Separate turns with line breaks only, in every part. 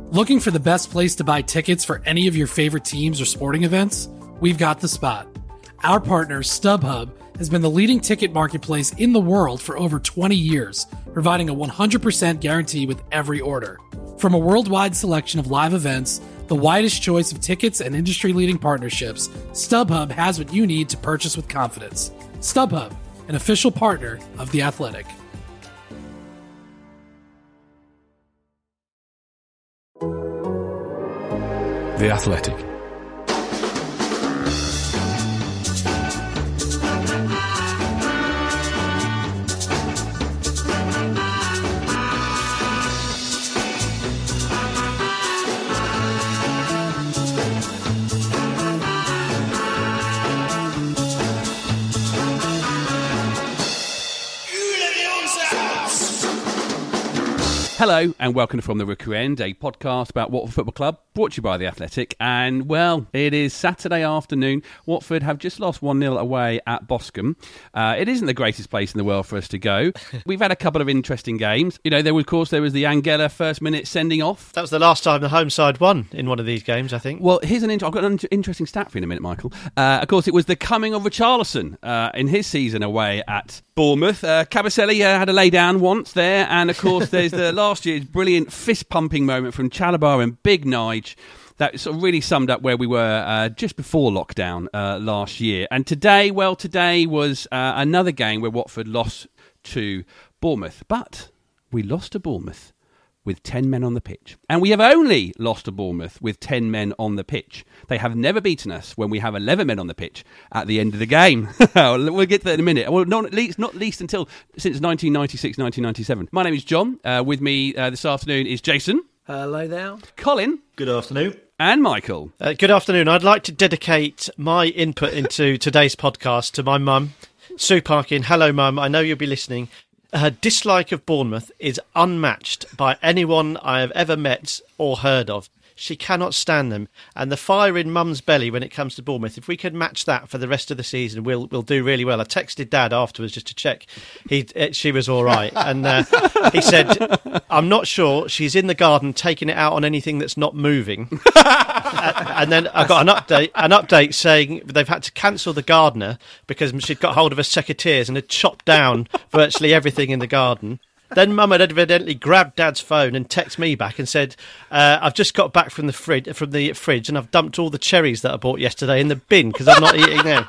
Looking for the best place to buy tickets for any of your favorite teams or sporting events? We've got the spot. Our partner, StubHub, has been the leading ticket marketplace in the world for over 20 years, providing a 100% guarantee with every order. From a worldwide selection of live events, the widest choice of tickets and industry-leading partnerships, StubHub has what you need to purchase with confidence. StubHub, an official partner of The Athletic.
The Athletic.
Hello and welcome to From the Rookery End, a podcast about Watford Football Club, brought to you by The Athletic. And, well, it is Saturday afternoon. Watford have just lost 1-0 away at Boscombe. It isn't the greatest place in the world for us to go. We've had a couple of interesting games. You know, there was the Angela first-minute sending off.
That was the last time the home side won in one of these games, I think.
Well, I've got an interesting stat for you in a minute, Michael. Of course, it was the coming of Richarlison in his season away at Bournemouth. Cabaselli had a lay-down once there, and, of course, there's the last year's brilliant fist-pumping moment from Chalobah and Big Nige that sort of really summed up where we were just before lockdown last year. And today was another game where Watford lost to Bournemouth. But we lost to Bournemouth with 10 men on the pitch. And we have only lost to Bournemouth with 10 men on the pitch. They have never beaten us when we have 11 men on the pitch at the end of the game. We'll get to that in a minute. Well, not least until since 1996, 1997. My name is John. With me this afternoon is Jason.
Hello there.
Colin.
Good afternoon.
And Michael.
Good afternoon. I'd like to dedicate my input into today's podcast to my mum, Sue Parkin. Hello, Mum. I know you'll be listening. Her dislike of Bournemouth is unmatched by anyone I have ever met or heard of. She cannot stand them. And the fire in Mum's belly when it comes to Bournemouth, if we could match that for the rest of the season, we'll do really well. I texted Dad afterwards just to check she was all right. And he said, I'm not sure. She's in the garden taking it out on anything that's not moving. And then I got an update saying they've had to cancel the gardener because she'd got hold of her secateurs and had chopped down virtually everything in the garden. Then Mum had evidently grabbed Dad's phone and texted me back and said, I've just got back from the fridge and I've dumped all the cherries that I bought yesterday in the bin because I'm not eating them.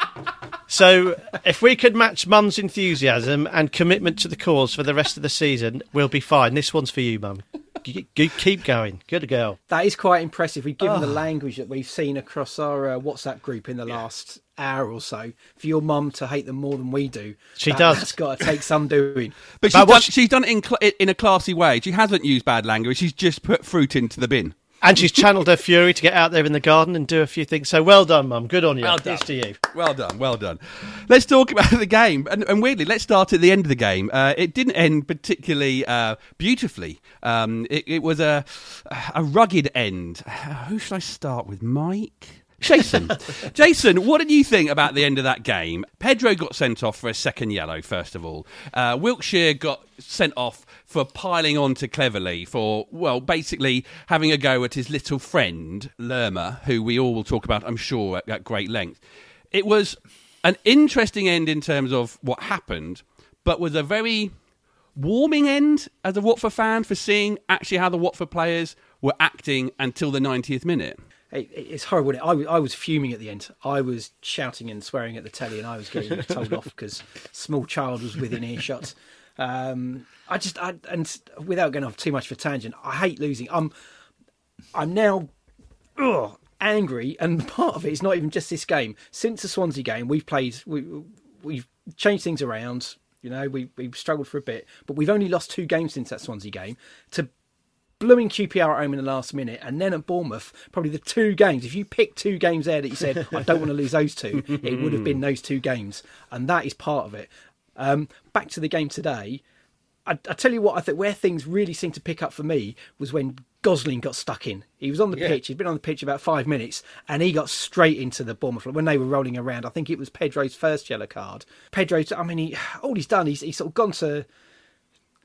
So if we could match Mum's enthusiasm and commitment to the cause for the rest of the season, we'll be fine. This one's for you, Mum. Keep going. Good girl.
That is quite impressive. Given the language that we've seen across our WhatsApp group in the last hour or so, for your mum to hate them more than we do.
She does.
That's got to take some doing.
But she's done it in a classy way. She hasn't used bad language. She's just put fruit into the bin.
And she's channeled her fury to get out there in the garden and do a few things. So well done, Mum. Good on you.
Well done.
It's to you.
Well done. Let's talk about the game. And weirdly, let's start at the end of the game. It didn't end particularly beautifully. It was a rugged end. Who should I start with? Mike? Jason, what did you think about the end of that game? Pedro got sent off for a second yellow, first of all. Wiltshire got sent off for piling on to Cleverley for, well, basically having a go at his little friend, Lerma, who we all will talk about, I'm sure, at great length. It was an interesting end in terms of what happened, but was a very warming end as a Watford fan for seeing actually how the Watford players were acting until the 90th minute.
It's horrible. I was fuming at the end. I was shouting and swearing at the telly, and I was getting told off because small child was within earshot. And without going off too much of a tangent, I hate losing. I'm now angry, and part of it is not even just this game. Since the Swansea game, we've changed things around. You know, we've struggled for a bit, but we've only lost 2 games since that Swansea game to blowing QPR at home in the last minute, and then at Bournemouth, probably the 2 games. If you picked 2 games there that you said, I don't want to lose those 2, it would have been those 2 games. And that is part of it. Back to the game today, I tell you what, I think where things really seemed to pick up for me was when Gosling got stuck in. He was on the pitch. He'd been on the pitch about 5 minutes, and he got straight into the Bournemouth. When they were rolling around, I think it was Pedro's first yellow card. All he's done, he's sort of gone to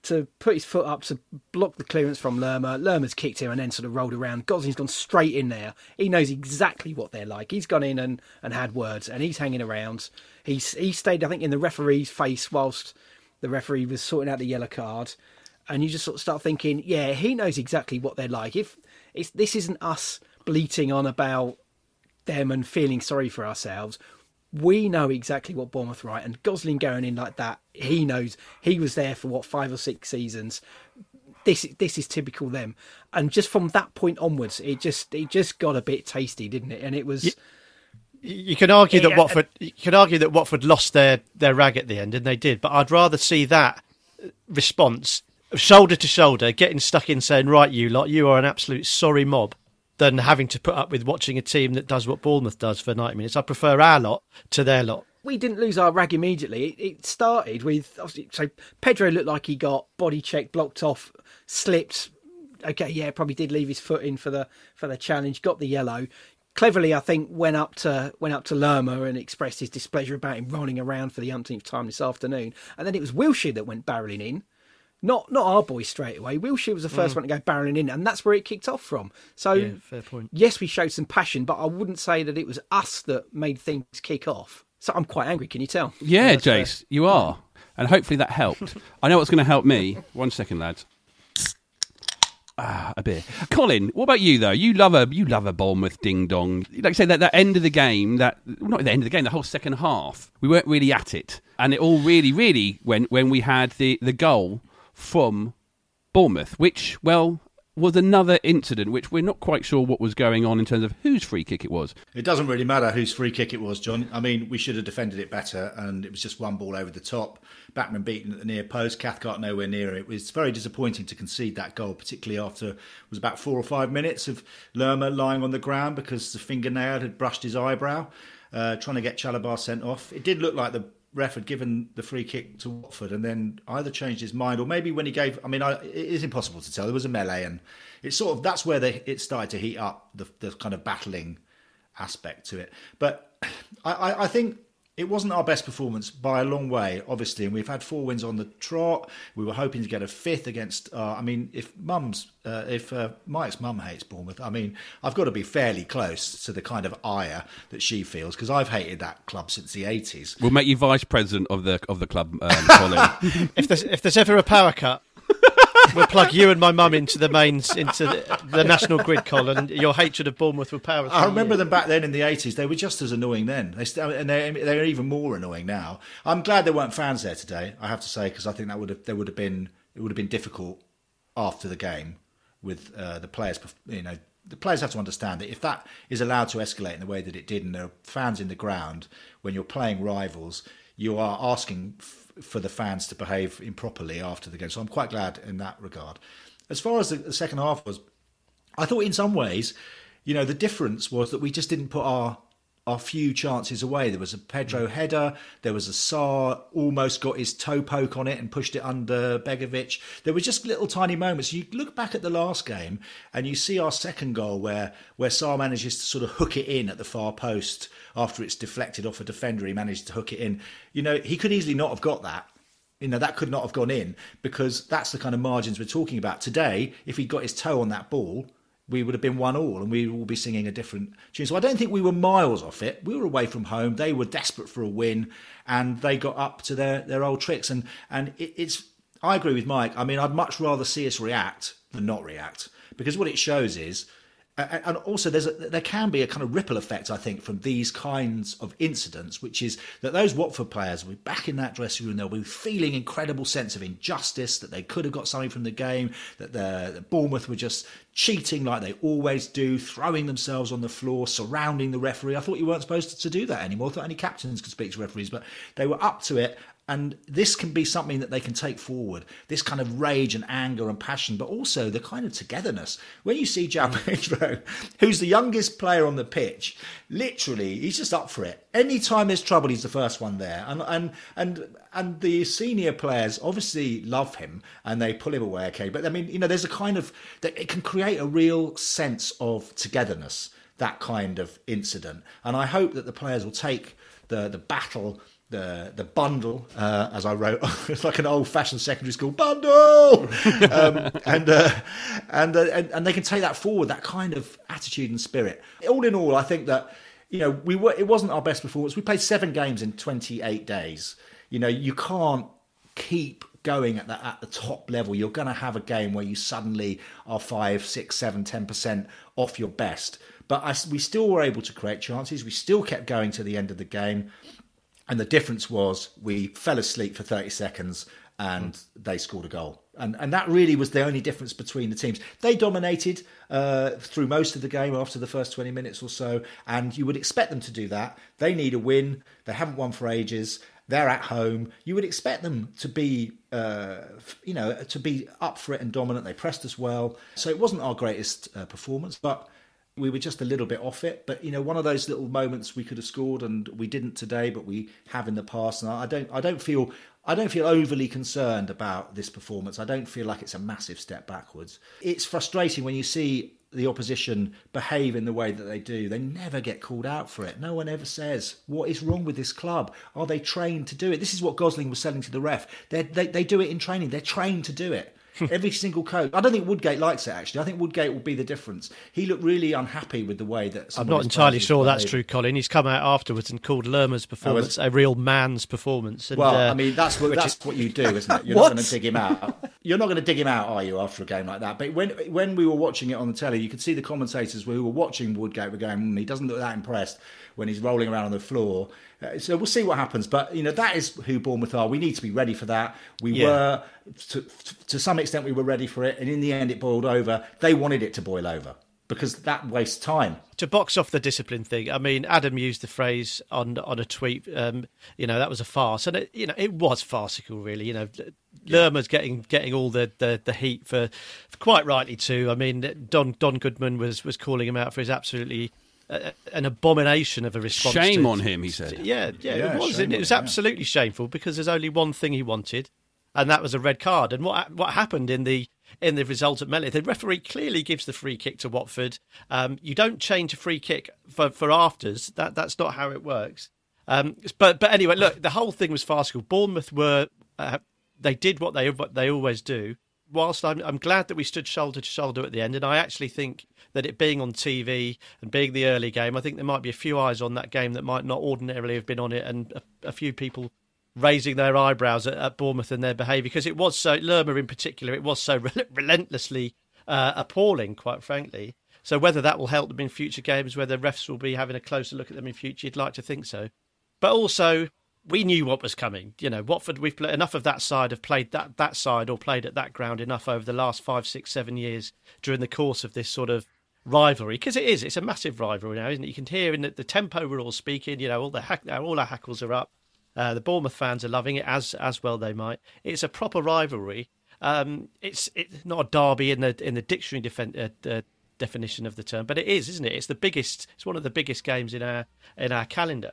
to put his foot up to block the clearance from Lerma. Lerma's kicked him and then sort of rolled around. Gosling's gone straight in there. He knows exactly what they're like. He's gone in and had words, and he's hanging around. He stayed, I think, in the referee's face whilst the referee was sorting out the yellow card. And you just sort of start thinking, yeah, he knows exactly what they're like. If this isn't us bleating on about them and feeling sorry for ourselves, we know exactly what Bournemouth are like. And Gosling going in like that, he knows. He was there for 5 or 6 seasons. This is typical them. And just from that point onwards, it just got a bit tasty, didn't it? And it was.
You can argue that Watford. You can argue that Watford lost their rag at the end, and they did. But I'd rather see that response, shoulder to shoulder, getting stuck in, saying, "Right, you lot, you are an absolute sorry mob," than having to put up with watching a team that does what Bournemouth does for 90 minutes. I prefer our lot to their lot.
We didn't lose our rag immediately. It started with, so Pedro looked like he got body checked, blocked off, slipped. Okay, yeah, probably did leave his foot in for the challenge. Got the yellow. Cleverly, I think went up to Lerma and expressed his displeasure about him rolling around for the umpteenth time this afternoon. And then it was Wilshere that went barrelling in. Not our boy straight away. Wilshere was the first one to go barreling in, and that's where it kicked off from. So,
yeah, fair point.
Yes, we showed some passion, but I wouldn't say that it was us that made things kick off. So I'm quite angry, can you tell?
Yeah, Jace, you are. And hopefully that helped. I know what's going to help me. 1 second, lads. A beer. Colin, what about you though? You love a Bournemouth ding dong. Like I say, that end of the game, not the end of the game, the whole second half, we weren't really at it, and it all really went when we had the goal from Bournemouth, which was another incident which we're not quite sure what was going on in terms of whose free kick it was.
It doesn't really matter whose free kick it was, John. I mean, we should have defended it better, and it was just one ball over the top. Backman beaten at the near post, Cathcart nowhere near it. It was very disappointing to concede that goal, particularly after it was about 4 or 5 minutes of Lerma lying on the ground because the fingernail had brushed his eyebrow, trying to get Chalobah sent off. It did look like the ref had given the free kick to Watford and then either changed his mind or maybe when he gave... I mean, it is impossible to tell. There was a melee and it's sort of... That's where it started to heat up, the kind of battling aspect to it. But I think it wasn't our best performance by a long way, obviously, and we've had 4 wins on the trot. We were hoping to get a 5th against... if Mike's mum hates Bournemouth, I mean, I've got to be fairly close to the kind of ire that she feels, because I've hated that club since the 80s.
We'll make you vice president of the club, Colin.
If there's ever a power cut, we'll plug you and my mum into the national grid, Colin. Your hatred of Bournemouth will power through.
I remember them back then in the 80s. They were just as annoying then. They're even more annoying now. I'm glad there weren't fans there today, I have to say, because I think it would have been difficult after the game with the players. The players have to understand that if that is allowed to escalate in the way that it did, and there are fans in the ground when you're playing rivals, you are asking for the fans to behave improperly after the game. So I'm quite glad in that regard. As far as the second half was, I thought in some ways, the difference was that we just didn't put our few chances away. There was a Pedro header, there was a Sarr almost got his toe poke on it and pushed it under Begovic. There were just little tiny moments. You look back at the last game and you see our second goal where Sarr manages to sort of hook it in at the far post after it's deflected off a defender. He managed to hook it in. He could easily not have got that. That could not have gone in, because that's the kind of margins we're talking about. Today, if he'd got his toe on that ball, we would have been 1-1 and we would all be singing a different tune. So I don't think we were miles off it. We were away from home. They were desperate for a win and they got up to their old tricks. And it's I agree with Mike. I mean, I'd much rather see us react than not react, because what it shows is, and also there can be a kind of ripple effect, I think, from these kinds of incidents, which is that those Watford players will be back in that dressing room. They'll be feeling incredible sense of injustice, that they could have got something from the game, that the Bournemouth were just cheating like they always do, throwing themselves on the floor, surrounding the referee. I thought you weren't supposed to do that anymore. I thought only captains could speak to referees, but they were up to it. And this can be something that they can take forward, this kind of rage and anger and passion, but also the kind of togetherness. When you see João Pedro, who's the youngest player on the pitch, literally, he's just up for it. Anytime there's trouble, he's the first one there. And the senior players obviously love him and they pull him away, okay. But I mean, there's a kind of, that it can create a real sense of togetherness, that kind of incident. And I hope that the players will take the battle, the bundle, as I wrote. It's like an old-fashioned secondary school bundle, and they can take that forward, that kind of attitude and spirit. All in all, I think that it wasn't our best performance. We played 7 games in 28 days. You can't keep going at the top level. You're going to have a game where you suddenly are 5, 6, 7, 10% off your best. But we still were able to create chances. We still kept going to the end of the game. And the difference was we fell asleep for 30 seconds and they scored a goal. And that really was the only difference between the teams. They dominated through most of the game after the first 20 minutes or so. And you would expect them to do that. They need a win. They haven't won for ages. They're at home. You would expect them to be, to be up for it and dominant. They pressed us well. So it wasn't our greatest performance, but we were just a little bit off it. But, one of those little moments we could have scored, and we didn't today, but we have in the past. And I don't feel overly concerned about this performance. I don't feel like it's a massive step backwards. It's frustrating when you see the opposition behave in the way that they do. They never get called out for it. No one ever says, what is wrong with this club? Are they trained to do it? This is what Gosling was selling to the ref. They do it in training. They're trained to do it. Every single coach. I don't think Woodgate likes it, actually. I think Woodgate will be the difference. He looked really unhappy with the way that...
I'm not entirely sure that's true, Colin. He's come out afterwards and called Lerma's performance a real man's performance. And,
that's what you do, isn't it? You're not going to dig him out. You're not going to dig him out, are you, after a game like that? But when we were watching it on the telly, you could see the commentators who were watching Woodgate were going, he doesn't look that impressed when he's rolling around on the floor. So we'll see what happens. But, that is who Bournemouth are. We need to be ready for that. We were, to some extent, we were ready for it. And in the end, it boiled over. They wanted it to boil over because that wastes time.
To box off the discipline thing, I mean, Adam used the phrase on a tweet, that was a farce. And, it was farcical, really. Lerma's getting all the heat for quite rightly too. I mean, Don Goodman was calling him out for his absolutely... an abomination of a response.
Shame on him, he said.
Yeah, it was. It was absolutely shameful because there's only one thing he wanted, and that was a red card. And what happened in the result at Melly, the referee clearly gives the free kick to Watford. You don't change a free kick for afters. That's not how it works. But anyway, look, the whole thing was farcical. Bournemouth were they did what they always do. Whilst I'm glad that we stood shoulder to shoulder at the end, and I actually think that it being on TV and being the early game, I think there might be a few eyes on that game that might not ordinarily have been on it, and a few people raising their eyebrows at Bournemouth and their behaviour, because it was so, Lerma in particular, it was so relentlessly appalling, quite frankly. So whether that will help them in future games, whether refs will be having a closer look at them in future, you'd like to think so. But also, we knew what was coming. Watford, we've played enough of that side, have played that side or played at that ground enough over the last 5, 6, 7 years during the course of this sort of rivalry, because it's a massive rivalry now, isn't it? You can hear in the tempo we're all speaking, all our hackles are up. The Bournemouth fans are loving it, as well they might. It's a proper rivalry. It's not a derby in the dictionary definition of the term, but it is, isn't it? It's the biggest. It's one of the biggest games in our calendar.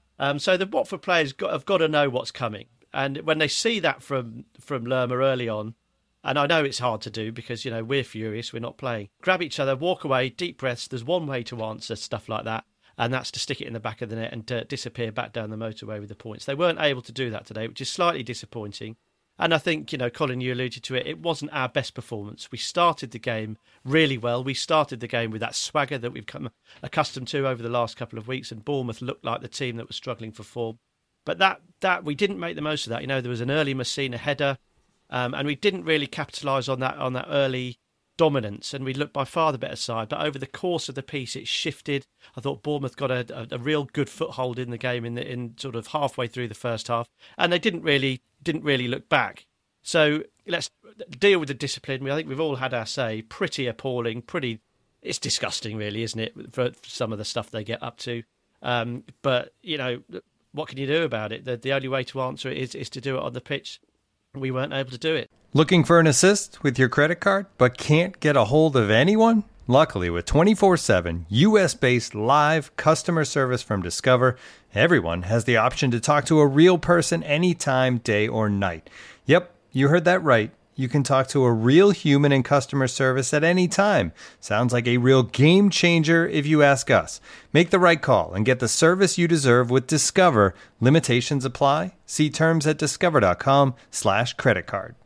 So the Watford players have got to know what's coming, and when they see that from Lerma early on, and I know it's hard to do because we're furious, we're not playing. Grab each other, walk away, deep breaths. There's one way to answer stuff like that, and that's to stick it in the back of the net and to disappear back down the motorway with the points. They weren't able to do that today, which is slightly disappointing. And I think, Colin, you alluded to it, it wasn't our best performance. We started the game really well. We started the game with that swagger that we've come accustomed to over the last couple of weeks, and Bournemouth looked like the team that was struggling for form. But that we didn't make the most of that. There was an early Messina header, and we didn't really capitalise on that early dominance, and we looked by far the better side. But over the course of the piece, it shifted. I thought Bournemouth got a real good foothold in the game in sort of halfway through the first half, and they didn't really look back. So let's deal with the discipline. I think we've all had our say. Pretty appalling. It's disgusting, really, isn't it, for some of the stuff they get up to. But what can you do about it? The only way to answer it is to do it on the pitch. We weren't able to do it.
Looking for an assist with your credit card, but can't get a hold of anyone? Luckily, with 24/7 U.S.-based live customer service from Discover, everyone has the option to talk to a real person anytime, day or night. Yep, you heard that right. You can talk to a real human in customer service at any time. Sounds like a real game changer if you ask us. Make the right call and get the service you deserve with Discover. Limitations apply. See terms at discover.com/creditcard.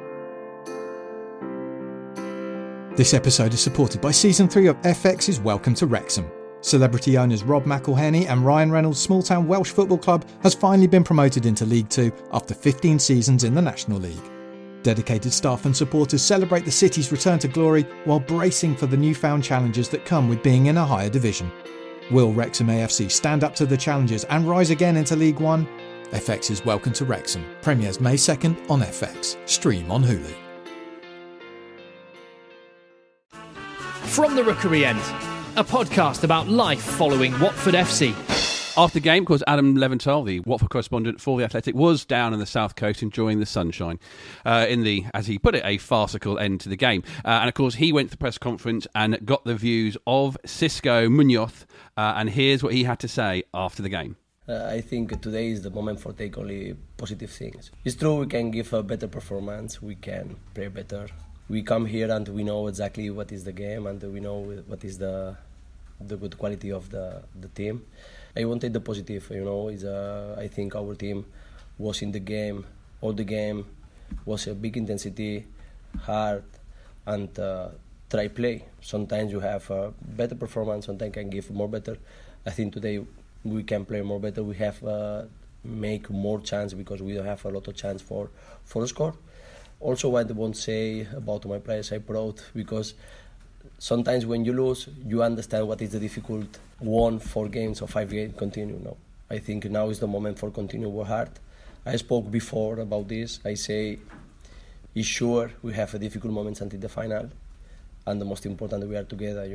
This episode is supported by Season 3 of FX's Welcome to Wrexham. Celebrity owners Rob McElhenney and Ryan Reynolds' small-town Welsh football club has finally been promoted into League 2 after 15 seasons in the National League. Dedicated staff and supporters celebrate the city's return to glory while bracing for the newfound challenges that come with being in a higher division. Will Wrexham AFC stand up to the challenges and rise again into League 1? FX's Welcome to Wrexham premieres May 2nd on FX. Stream on Hulu.
From the Rookery End, a podcast about life following Watford FC.
After the game, of course, Adam Leventhal, the Watford correspondent for The Athletic, was down on the south coast enjoying the sunshine in the, as he put it, a farcical end to the game. And of course, he went to the press conference and got the views of Xisco Munoz. And here's what he had to say after the game.
I think today is the moment for take only positive things. It's true we can give a better performance, we can play better. We come here and we know exactly what is the game and we know what is the good quality of the team. I won't take the positive, I think our team was in the game, all the game, was a big intensity, hard, and try play. Sometimes you have a better performance, sometimes can give more better. I think today we can play more better. We have make more chance because we don't have a lot of chance for a score. Also, what I won't say about my players, I'm proud because sometimes when you lose, you understand what is the difficult 4 games or 5 games continue. No, I think now is the moment for continue work hard. I spoke before about this. I say, it's sure we have a difficult moments until the final, and the most important we are together.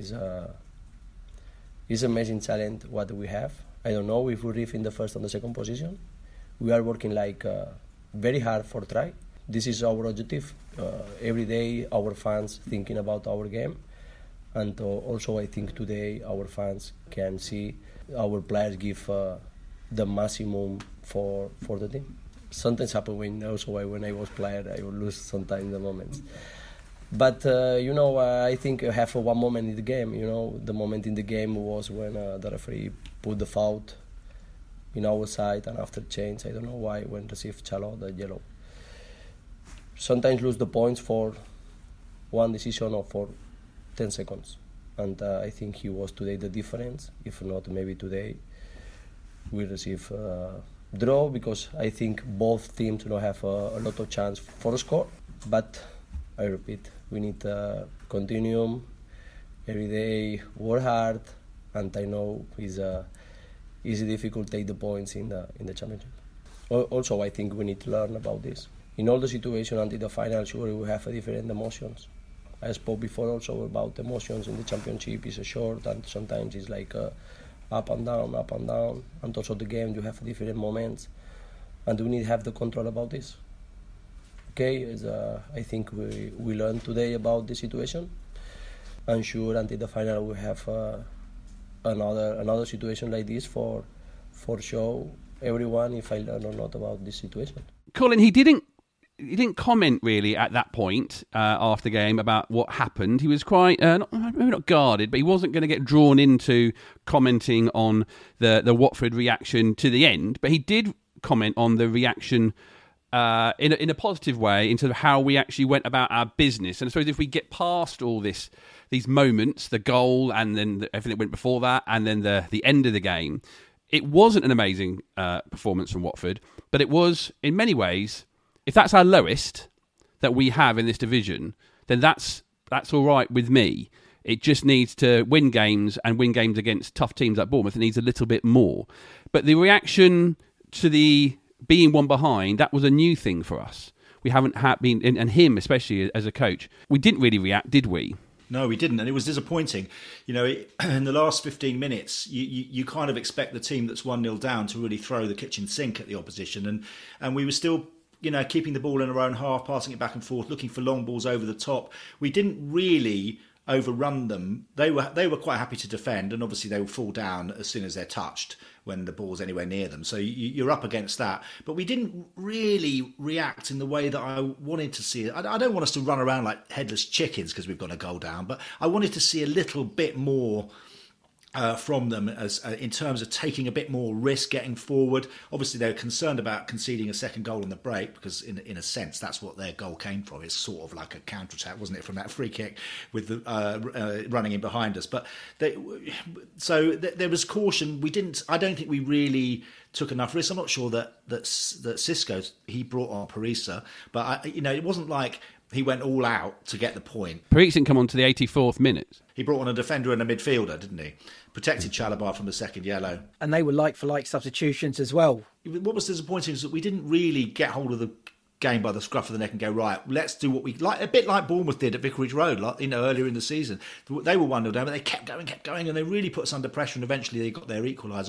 Is amazing talent what we have. I don't know if we reach in the first or the second position. We are working very hard for try. This is our objective. Every day our fans thinking about our game, and also I think today our fans can see our players give the maximum for the team. Sometimes happen when I was player I would lose sometimes the moments. But I think I have one moment in the game. The moment in the game was when the referee put the foul in our side, and after change, I don't know why, when received Chalot the yellow. Sometimes lose the points for one decision or for 10 seconds. And I think he was today the difference. If not, maybe today we receive draw, because I think both teams don't have a lot of chance for a score. But I repeat, we need to continue every day, work hard, and I know it's difficult to take the points in the championship. Also, I think we need to learn about this. In all the situations until the final, sure, we have different emotions. I spoke before also about emotions in the championship. It's a short, and sometimes it's up and down, and also the game you have different moments, and we need to have the control about this. Okay, I think we learned today about the situation. I'm sure until the final we have another situation like this for show everyone if I learn or not about this situation.
Colin, he didn't comment really at that point after the game about what happened. He was quite, maybe not guarded, but he wasn't going to get drawn into commenting on the Watford reaction to the end. But he did comment on the reaction in a positive way in terms of how we actually went about our business. And I suppose if we get past all these moments, the goal and then everything that went before that, and then the end of the game, it wasn't an amazing performance from Watford, but it was, in many ways, if that's our lowest that we have in this division, then that's all right with me. It just needs to win games and win games against tough teams like Bournemouth. It needs a little bit more. But the reaction to the being one behind, that was a new thing for us. We haven't been, and him especially as a coach, we didn't really react, did we?
No, we didn't, and it was disappointing. In the last 15 minutes, you kind of expect the team that's 1-0 down to really throw the kitchen sink at the opposition, and we were still, keeping the ball in our own half, passing it back and forth, looking for long balls over the top. We didn't really overrun them. They were quite happy to defend, and obviously they will fall down as soon as they're touched when the ball's anywhere near them. So you're up against that. But we didn't really react in the way that I wanted to see it. I don't want us to run around like headless chickens because we've got a goal down, but I wanted to see a little bit more from them as in terms of taking a bit more risk, getting forward. Obviously, they were concerned about conceding a second goal on the break because, in a sense, that's what their goal came from. It's sort of like a counter-attack, wasn't it, from that free kick with the running in behind us. But there was caution. I don't think we really took enough risk. I'm not sure that Xisco, he brought on Parisa, but it wasn't like he went all out to get the point.
Parisa didn't come on to the 84th minute.
He brought on a defender and a midfielder, didn't he? Protected Chalobah from the second yellow.
And they were like-for-like substitutions as well.
What was disappointing is that we didn't really get hold of the game by the scruff of the neck and go, right, let's do what we like. A bit like Bournemouth did at Vicarage Road, earlier in the season. They were 1-0 down, but they kept going, and they really put us under pressure, and eventually they got their equaliser.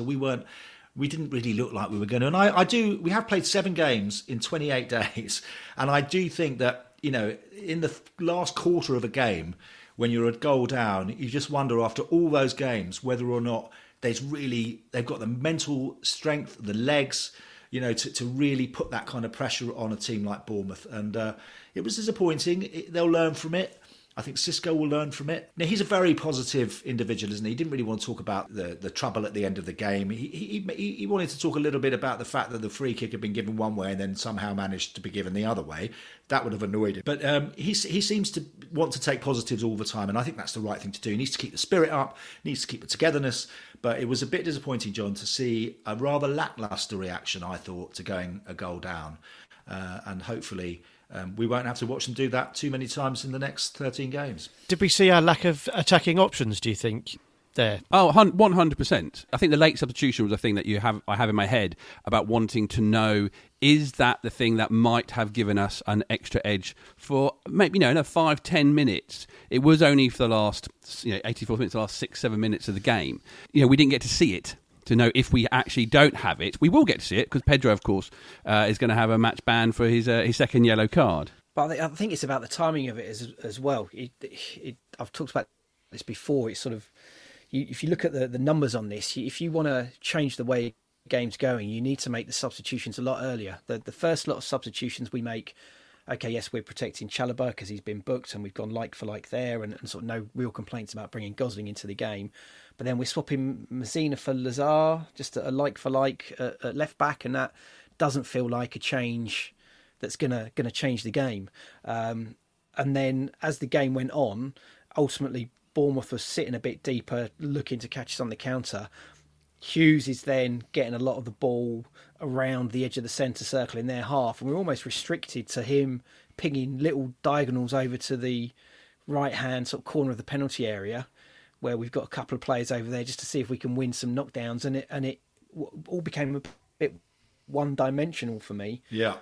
We didn't really look like we were going to. And we have played 7 games in 28 days, and I do think that, in the last quarter of a game, when you're a goal down, you just wonder after all those games whether or not they've got the mental strength, the legs, to really put that kind of pressure on a team like Bournemouth. And it was disappointing. They'll learn from it. I think Xisco will learn from it. Now, he's a very positive individual, isn't he? He didn't really want to talk about the trouble at the end of the game. He wanted to talk a little bit about the fact that the free kick had been given one way and then somehow managed to be given the other way. That would have annoyed him. But he seems to want to take positives all the time, and I think that's the right thing to do. He needs to keep the spirit up, needs to keep the togetherness. But it was a bit disappointing, John, to see a rather lacklustre reaction, I thought, to going a goal down. And hopefully we won't have to watch them do that too many times in the next 13 games.
Did we see our lack of attacking options, do you think, there?
Oh, 100%. I think the late substitution was a thing that I have in my head about wanting to know, is that the thing that might have given us an extra edge for maybe, 5-10 minutes? It was only for the last 84 minutes, the last 6-7 minutes of the game. We didn't get to see it. To know if we actually don't have it. We will get to see it because Pedro, of course, is going to have a match ban for his second yellow card.
But I think it's about the timing of it as well. I've talked about this before. It's sort of, if you look at the numbers on this, if you want to change the way the game's going, you need to make the substitutions a lot earlier. The first lot of substitutions we make, okay, yes, we're protecting Chalobah because he's been booked and we've gone like for like there, and sort of no real complaints about bringing Gosling into the game. But then we're swapping Messina for Lazar, just a like for like at left back, and that doesn't feel like a change that's gonna change the game. And then as the game went on, ultimately Bournemouth was sitting a bit deeper, looking to catch us on the counter. Hughes is then getting a lot of the ball around the edge of the centre circle in their half, and we're almost restricted to him pinging little diagonals over to the right-hand sort of corner of the penalty area, where we've got a couple of players over there just to see if we can win some knockdowns, and it all became a bit one-dimensional for me.
Yeah.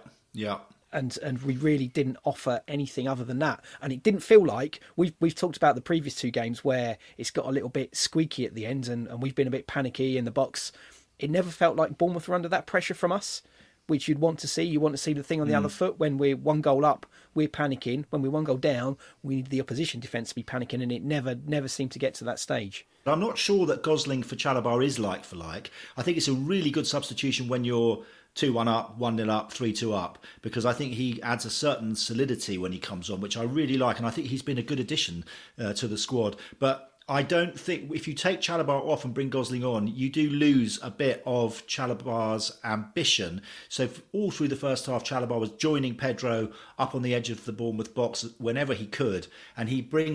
And we really didn't offer anything other than that. And it didn't feel like, we've talked about the previous 2 games where it's got a little bit squeaky at the end and we've been a bit panicky in the box. It never felt like Bournemouth were under that pressure from us, which you'd want to see. You want to see the thing on the other foot. When we're 1 goal up, we're panicking. When we're 1 goal down, we need the opposition defence to be panicking, and it never seemed to get to that stage.
I'm not sure that Gosling for Chalobah is like for like. I think it's a really good substitution when you're 2-1 up, 1-0 up, 3-2 up, because I think he adds a certain solidity when he comes on, which I really like, and I think he's been a good addition to the squad. But I don't think if you take Chalobah off and bring Gosling on, you do lose a bit of Chalobah's ambition. So all through the first half, Chalobah was joining Pedro up on the edge of the Bournemouth box whenever he could, and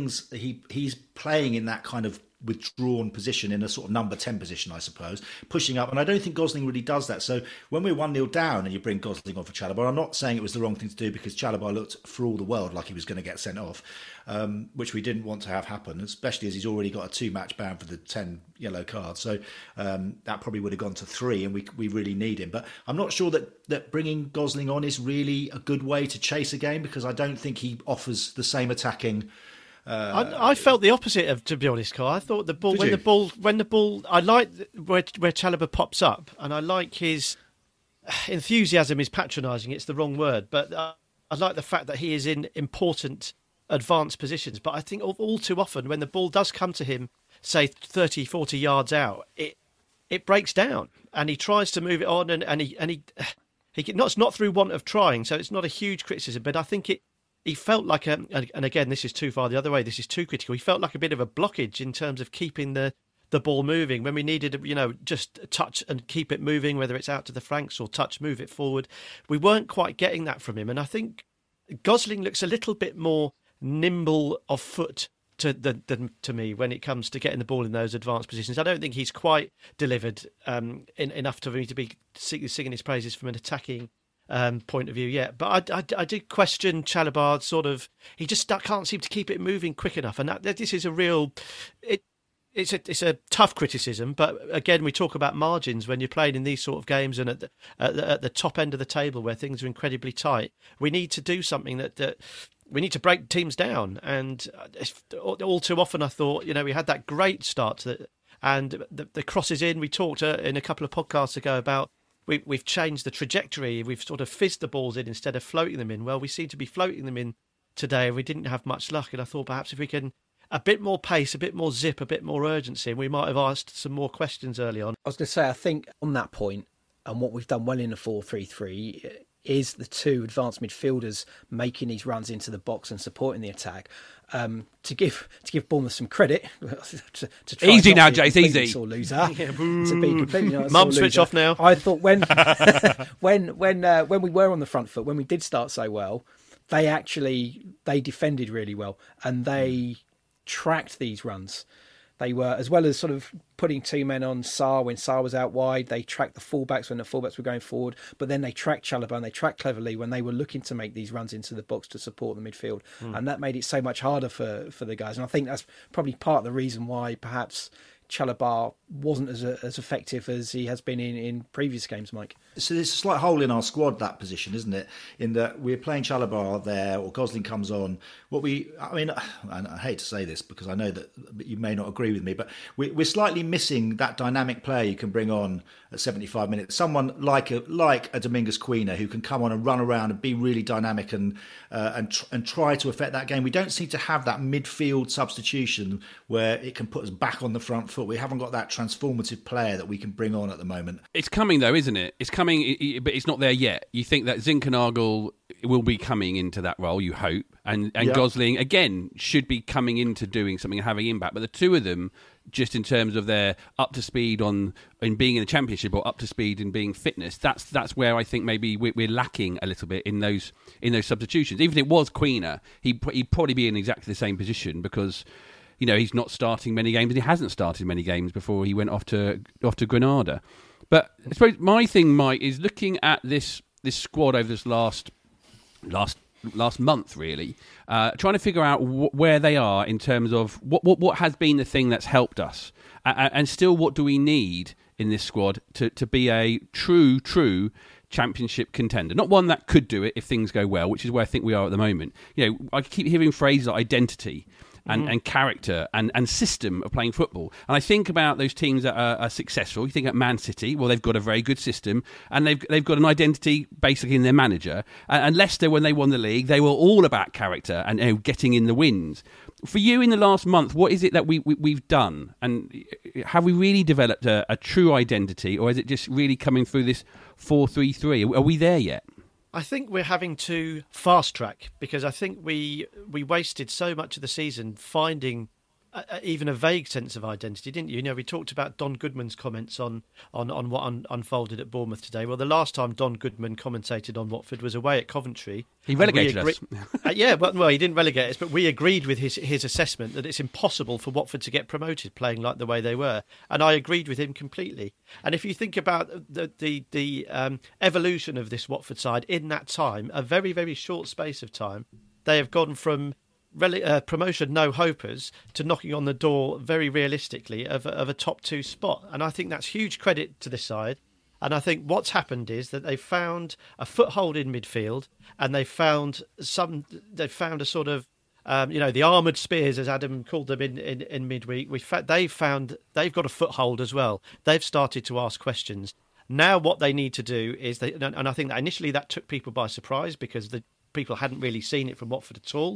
he's playing in that kind of withdrawn position, in a sort of number 10 position, I suppose, pushing up. And I don't think Gosling really does that. So when we're 1-0 down and you bring Gosling on for Chalobah, I'm not saying it was the wrong thing to do, because Chalobah looked for all the world like he was going to get sent off, which we didn't want to have happen, especially as he's already got a 2-match ban for the 10 yellow cards. So that probably would have gone to 3, and we really need him. But I'm not sure that bringing Gosling on is really a good way to chase a game, because I don't think he offers the same attacking.
I felt the opposite of, to be honest, Carl. I thought the ball when the ball, I like where Chalobah pops up, and I like his enthusiasm is patronising. It's the wrong word, but I like the fact that he is in important advanced positions. But I think all too often when the ball does come to him, say 30, 40 yards out, it breaks down, and he tries to move it on, and he it's not through want of trying, so it's not a huge criticism, but I think he felt like and again, this is too far the other way, this is too critical, he felt like a bit of a blockage in terms of keeping the ball moving when we needed, just touch and keep it moving, whether it's out to the flanks or touch, move it forward. We weren't quite getting that from him, and I think Gosling looks a little bit more nimble of foot to me when it comes to getting the ball in those advanced positions. I don't think he's quite delivered enough for me to be singing his praises from an attacking point of view yet. But I did question Chalobah, sort of, he just can't seem to keep it moving quick enough. And this is a real... It's a tough criticism, but again, we talk about margins when you're playing in these sort of games and at the top end of the table where things are incredibly tight. We need to do something that we need to break teams down, and all too often I thought, we had that great start to it, and the crosses in. We talked in a couple of podcasts ago about we've changed the trajectory. We've sort of fizzed the balls in instead of floating them in. Well, we seem to be floating them in today, and we didn't have much luck. And I thought perhaps if we can a bit more pace, a bit more zip, a bit more urgency, and we might have asked some more questions early on.
I was going to say, I think on that point, and what we've done well in the 4-3-3 is the two advanced midfielders making these runs into the box and supporting the attack. To give Bournemouth some credit, to try
easy now,
Jace,
easy.
Sore loser. To be completely
Mum, switch off now.
I thought when we were on the front foot, when we did start so well, they defended really well, and they tracked these runs. They were, as well as sort of putting two men on Sarr when Sarr was out wide, they tracked the fullbacks when the fullbacks were going forward, but then they tracked Chalobah and they tracked Cleverley when they were looking to make these runs into the box to support the midfield. And that made it so much harder for the guys. And I think that's probably part of the reason why perhaps Chalobah wasn't as effective as he has been in previous games, Mike.
So there's a slight hole in our squad, that position, isn't it? In that we're playing Chalobah there, or Gosling comes on. And I hate to say this because I know that you may not agree with me, but we're slightly missing that dynamic player you can bring on at 75 minutes. Someone like a Domingos Quina who can come on and run around and be really dynamic and try to affect that game. We don't seem to have that midfield substitution where it can put us back on the front foot. We haven't got that transformative player that we can bring on at the moment.
It's coming though, isn't it? It's coming, but it's not there yet. You think that Zinkernagel will be coming into that role, you hope, and Gosling again should be coming into doing something and having impact. But the two of them, just in terms of their up to speed in being in the Championship or up to speed in being fitness, that's where I think maybe we're lacking a little bit in those substitutions. Even if it was Quina, he'd probably be in exactly the same position because he's not starting many games, and he hasn't started many games before he went off to Granada. But I suppose my thing, Mike, is looking at this squad over this last month, really, trying to figure out where they are in terms of what has been the thing that's helped us, and still what do we need in this squad to be a true Championship contender, not one that could do it if things go well, which is where I think we are at the moment. I keep hearing phrases like identity and character and system of playing football. And I think about those teams that are successful. You think at Man City, well, they've got a very good system and they've got an identity basically in their manager. And Leicester, when they won the league, they were all about character and getting in the wins. For you in the last month, what is it that we've done? And have we really developed a true identity, or is it just really coming through this 4-3-3? Are we there yet?
I think we're having to fast track because I think we wasted so much of the season finding even a vague sense of identity, didn't you? We talked about Don Goodman's comments on what unfolded at Bournemouth today. Well, the last time Don Goodman commentated on Watford was away at Coventry.
He relegated us.
Well, he didn't relegate us, but we agreed with his assessment that it's impossible for Watford to get promoted playing like the way they were, and I agreed with him completely. And if you think about the evolution of this Watford side in that time, a very, very short space of time, they have gone from promotion no-hopers to knocking on the door very realistically of a top two spot. And I think that's huge credit to this side. And I think what's happened is that they've found a foothold in midfield, and they've found a sort of the armoured spears, as Adam called them in midweek. They've got a foothold as well. They've started to ask questions. Now what they need to do is, and I think that initially that took people by surprise because the people hadn't really seen it from Watford at all.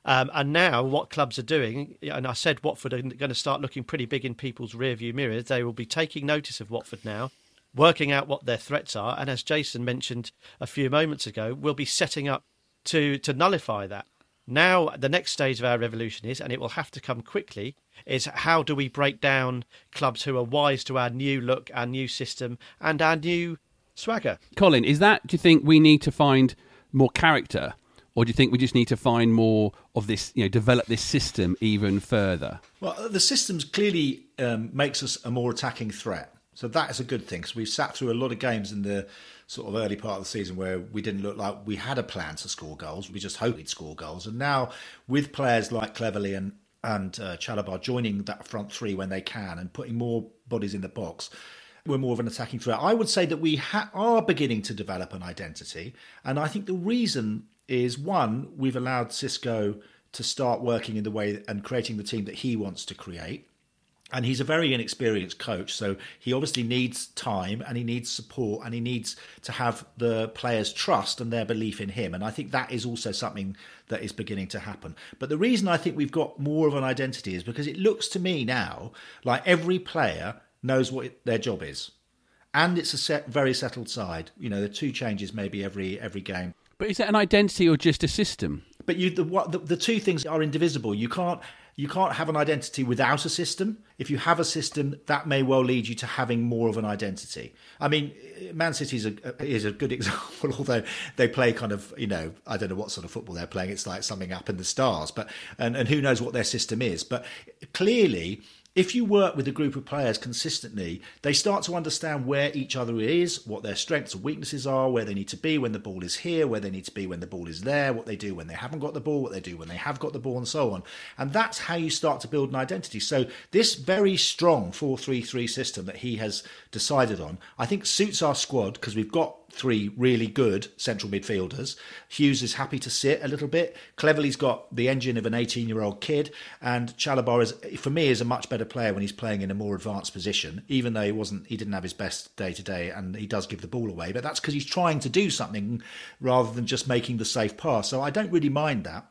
And now what clubs are doing, and I said Watford are going to start looking pretty big in people's rearview mirrors. They will be taking notice of Watford now, working out what their threats are. And as Jason mentioned a few moments ago, we'll be setting up to nullify that. Now, the next stage of our revolution is, and it will have to come quickly, is how do we break down clubs who are wise to our new look, our new system, and our new swagger?
Colin, do you think we need to find more character? Or do you think we just need to find more of this, develop this system even further?
Well, the systems clearly makes us a more attacking threat. So that is a good thing, because we've sat through a lot of games in the sort of early part of the season where we didn't look like we had a plan to score goals. We just hoped we'd score goals. And now with players like Cleverley and Chalobah joining that front three when they can and putting more bodies in the box, we're more of an attacking threat. I would say that we are beginning to develop an identity. And I think the reason is, one, we've allowed Xisco to start working in the way and creating the team that he wants to create. And he's a very inexperienced coach, so he obviously needs time and he needs support and he needs to have the players' trust and their belief in him. And I think that is also something that is beginning to happen. But the reason I think we've got more of an identity is because it looks to me now like every player knows what their job is. And it's a very settled side. There are 2 changes maybe every game.
But is that an identity or just a system?
But the 2 things are indivisible. You can't have an identity without a system. If you have a system, that may well lead you to having more of an identity. I mean, Man City is a good example, although they play kind of, I don't know what sort of football they're playing. It's like something up in the stars, but and who knows what their system is. But clearly, if you work with a group of players consistently, they start to understand where each other is, what their strengths and weaknesses are, where they need to be when the ball is here, where they need to be when the ball is there, what they do when they haven't got the ball, what they do when they have got the ball, and so on. And that's how you start to build an identity. So this very strong 4-3-3 system that he has decided on, I think suits our squad because we've got 3 really good central midfielders. Hughes is happy to sit a little bit. Cleverley's got the engine of an 18-year-old kid, and Chalobah for me is a much better player when he's playing in a more advanced position, even though he didn't have his best day today, and he does give the ball away. But that's because he's trying to do something rather than just making the safe pass. So I don't really mind that.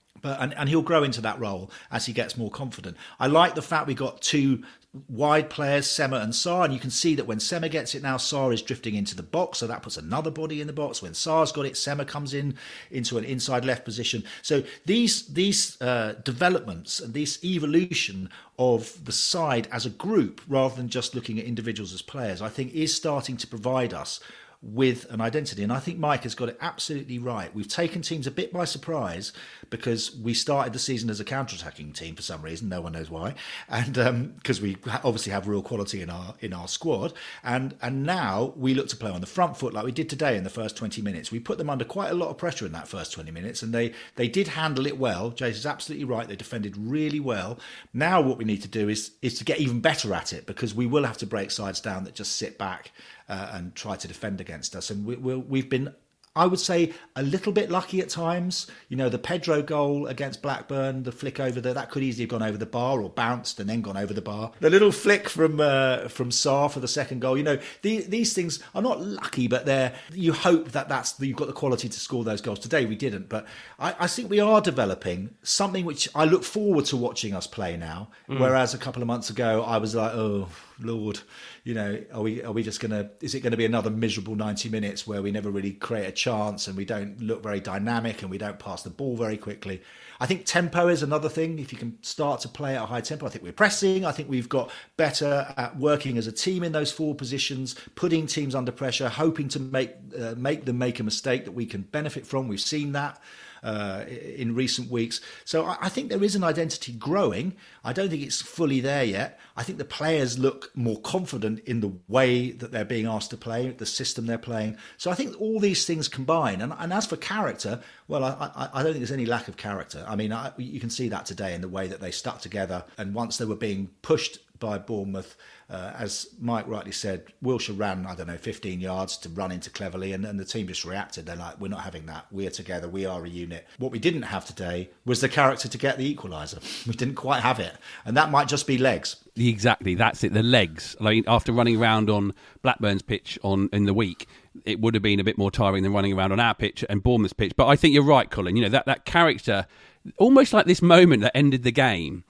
And he'll grow into that role as he gets more confident. I like the fact we got 2 wide players, Sema and Sarr, and you can see that when Sema gets it now, Sarr is drifting into the box, so that puts another body in the box. When Sarr's got it, Sema comes into an inside left position. So these developments and this evolution of the side as a group, rather than just looking at individuals as players, I think is starting to provide us with an identity. And I think Mike has got it absolutely right. We've taken teams a bit by surprise because we started the season as a counter-attacking team for some reason, no one knows why, and because we obviously have real quality in our squad, and now we look to play on the front foot like we did today in the first 20 minutes. We put them under quite a lot of pressure in that first 20 minutes, and they did handle it well. Jason's absolutely right, they defended really well. Now what we need to do is to get even better at it, because we will have to break sides down that just sit back and try to defend against us. And we've been, I would say, a little bit lucky at times. The Pedro goal against Blackburn, the flick over there, that could easily have gone over the bar or bounced and then gone over the bar. The little flick from Sarr for the second goal. These things are not lucky, but you hope that you've got the quality to score those goals. Today we didn't, but I think we are developing something which I look forward to watching us play now. Whereas a couple of months ago I was like, oh Lord, are we just is it going to be another miserable 90 minutes where we never really create a chance and we don't look very dynamic and we don't pass the ball very quickly? I think tempo is another thing. If you can start to play at a high tempo, I think we're pressing. I think we've got better at working as a team in those 4 positions, putting teams under pressure, hoping to make them make a mistake that we can benefit from. We've seen that in recent weeks. So I think there is an identity growing. I don't think it's fully there yet. I think the players look more confident in the way that they're being asked to play, the system they're playing. So I think all these things combine. And as for character, well, I don't think there's any lack of character. I mean, you can see that today in the way that they stuck together. And once they were being pushed by Bournemouth, as Mike rightly said, Wilshere ran, 15 yards to run into Cleverley, and the team just reacted. They're like, we're not having that. We're together. We are a unit. What we didn't have today was the character to get the equaliser. We didn't quite have it. And that might just be legs.
Exactly, that's it, the legs. Like, after running around on Blackburn's pitch in the week, it would have been a bit more tiring than running around on our pitch and Bournemouth's pitch. But I think you're right, Colin. That character almost like this moment that ended the game.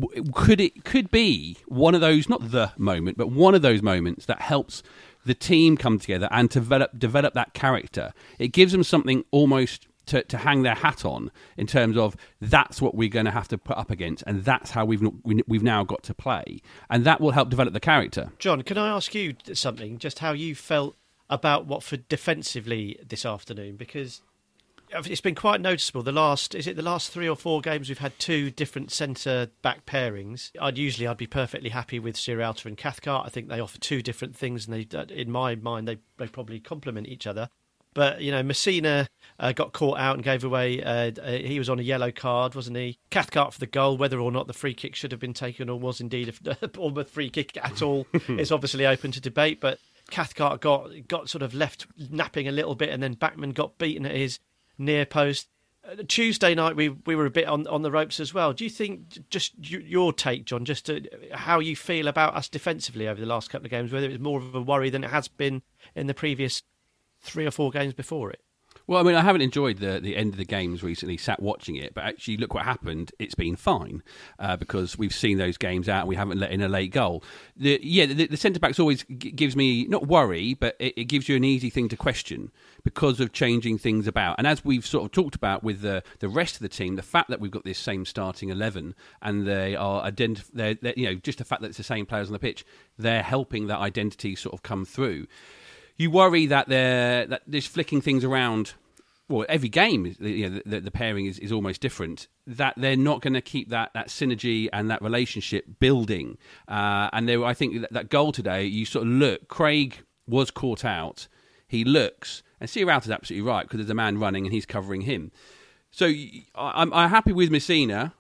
Could be one of those, not the moment, but one of those moments that helps the team come together and develop that character. It gives them something almost to hang their hat on in terms of that's what we're going to have to put up against, and that's how we've now got to play, and that will help develop the character.
John, can I ask you something? Just how you felt about Watford defensively this afternoon, because it's been quite noticeable. The last 3 or 4 games we've had 2 different centre back pairings. I'd be perfectly happy with Sierralta and Cathcart. I think they offer 2 different things, and in my mind they probably complement each other. But Messina got caught out and gave away. He was on a yellow card, wasn't he? Cathcart for the goal. Whether or not the free kick should have been taken or was indeed a Bournemouth free kick at all is obviously open to debate. But Cathcart got sort of left napping a little bit, and then Bachmann got beaten at his near post. Tuesday night we were a bit on the ropes as well. Do you think, just your take, John, just how you feel about us defensively over the last couple of games, whether it was more of a worry than it has been in the previous 3 or 4 games before it?
Well, I mean, I haven't enjoyed the end of the games recently, sat watching it, but actually look what happened. It's been fine because we've seen those games out and we haven't let in a late goal. The centre-backs always gives me, not worry, but it gives you an easy thing to question because of changing things about. And as we've sort of talked about with the rest of the team, the fact that we've got this same starting 11 and they are just the fact that it's the same players on the pitch, they're helping that identity sort of come through. You worry that there's flicking things around. Well, every game, the pairing is almost different. That they're not going to keep that synergy and that relationship building. I think that goal today, you sort of look. Craig was caught out. He looks, and Sierralta's absolutely right because there's a man running and he's covering him. So I'm happy with Messina.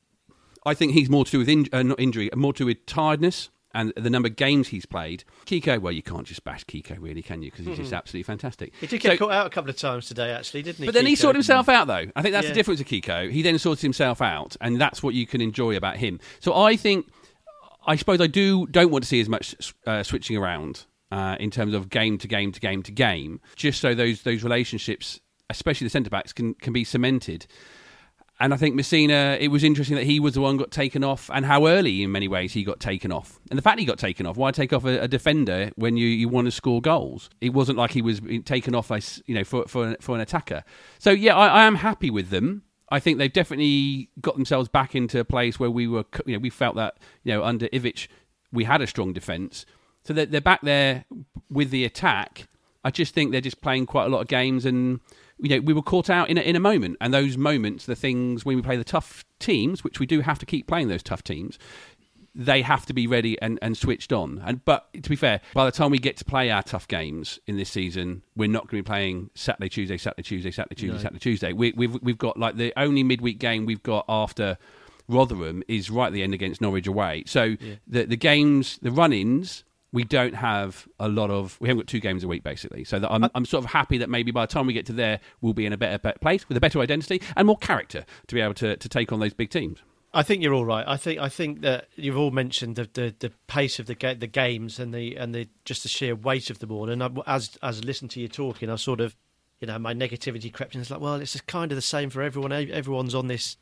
I think he's more to do with not injury, more to do with tiredness and the number of games he's played. Kiko, well, you can't just bash Kiko, really, can you? Because he's just absolutely fantastic.
He did get caught out a couple of times today, actually, didn't he?
But then he sorted himself out, though. I think that's the difference with Kiko. He then sorted himself out, and that's what you can enjoy about him. So I suppose I don't want to see as much switching around in terms of game to game to game to game, just so those relationships, especially the centre-backs, can be cemented. And I think Messina, it was interesting that he was the one who got taken off and how early in many ways he got taken off. And the fact he got taken off, why take off a defender when you want to score goals? It wasn't like he was taken off for an attacker. So, yeah, I am happy with them. I think they've definitely got themselves back into a place where we felt that, under Ivic, we had a strong defence. So they're back there with the attack. I just think they're just playing quite a lot of games and... we were caught out in a moment, and those moments, the things when we play the tough teams, which we do have to keep playing those tough teams, they have to be ready and switched on. But to be fair, by the time we get to play our tough games in this season, we're not going to be playing Saturday, Tuesday, Saturday, Tuesday, Saturday, Tuesday, Saturday, Tuesday. We've got like the only midweek game we've got after Rotherham is right at the end against Norwich away. So the games, the run-ins. We don't have we haven't got 2 games a week, basically. So that I'm sort of happy that maybe by the time we get to there, we'll be in a better place with a better identity and more character to be able to take on those big teams.
I think you're all right. I think that you've all mentioned the pace of the games and the just the sheer weight of them all. And as I listened to you talking, I sort of, my negativity crept in. It's like, well, it's just kind of the same for everyone. Everyone's on this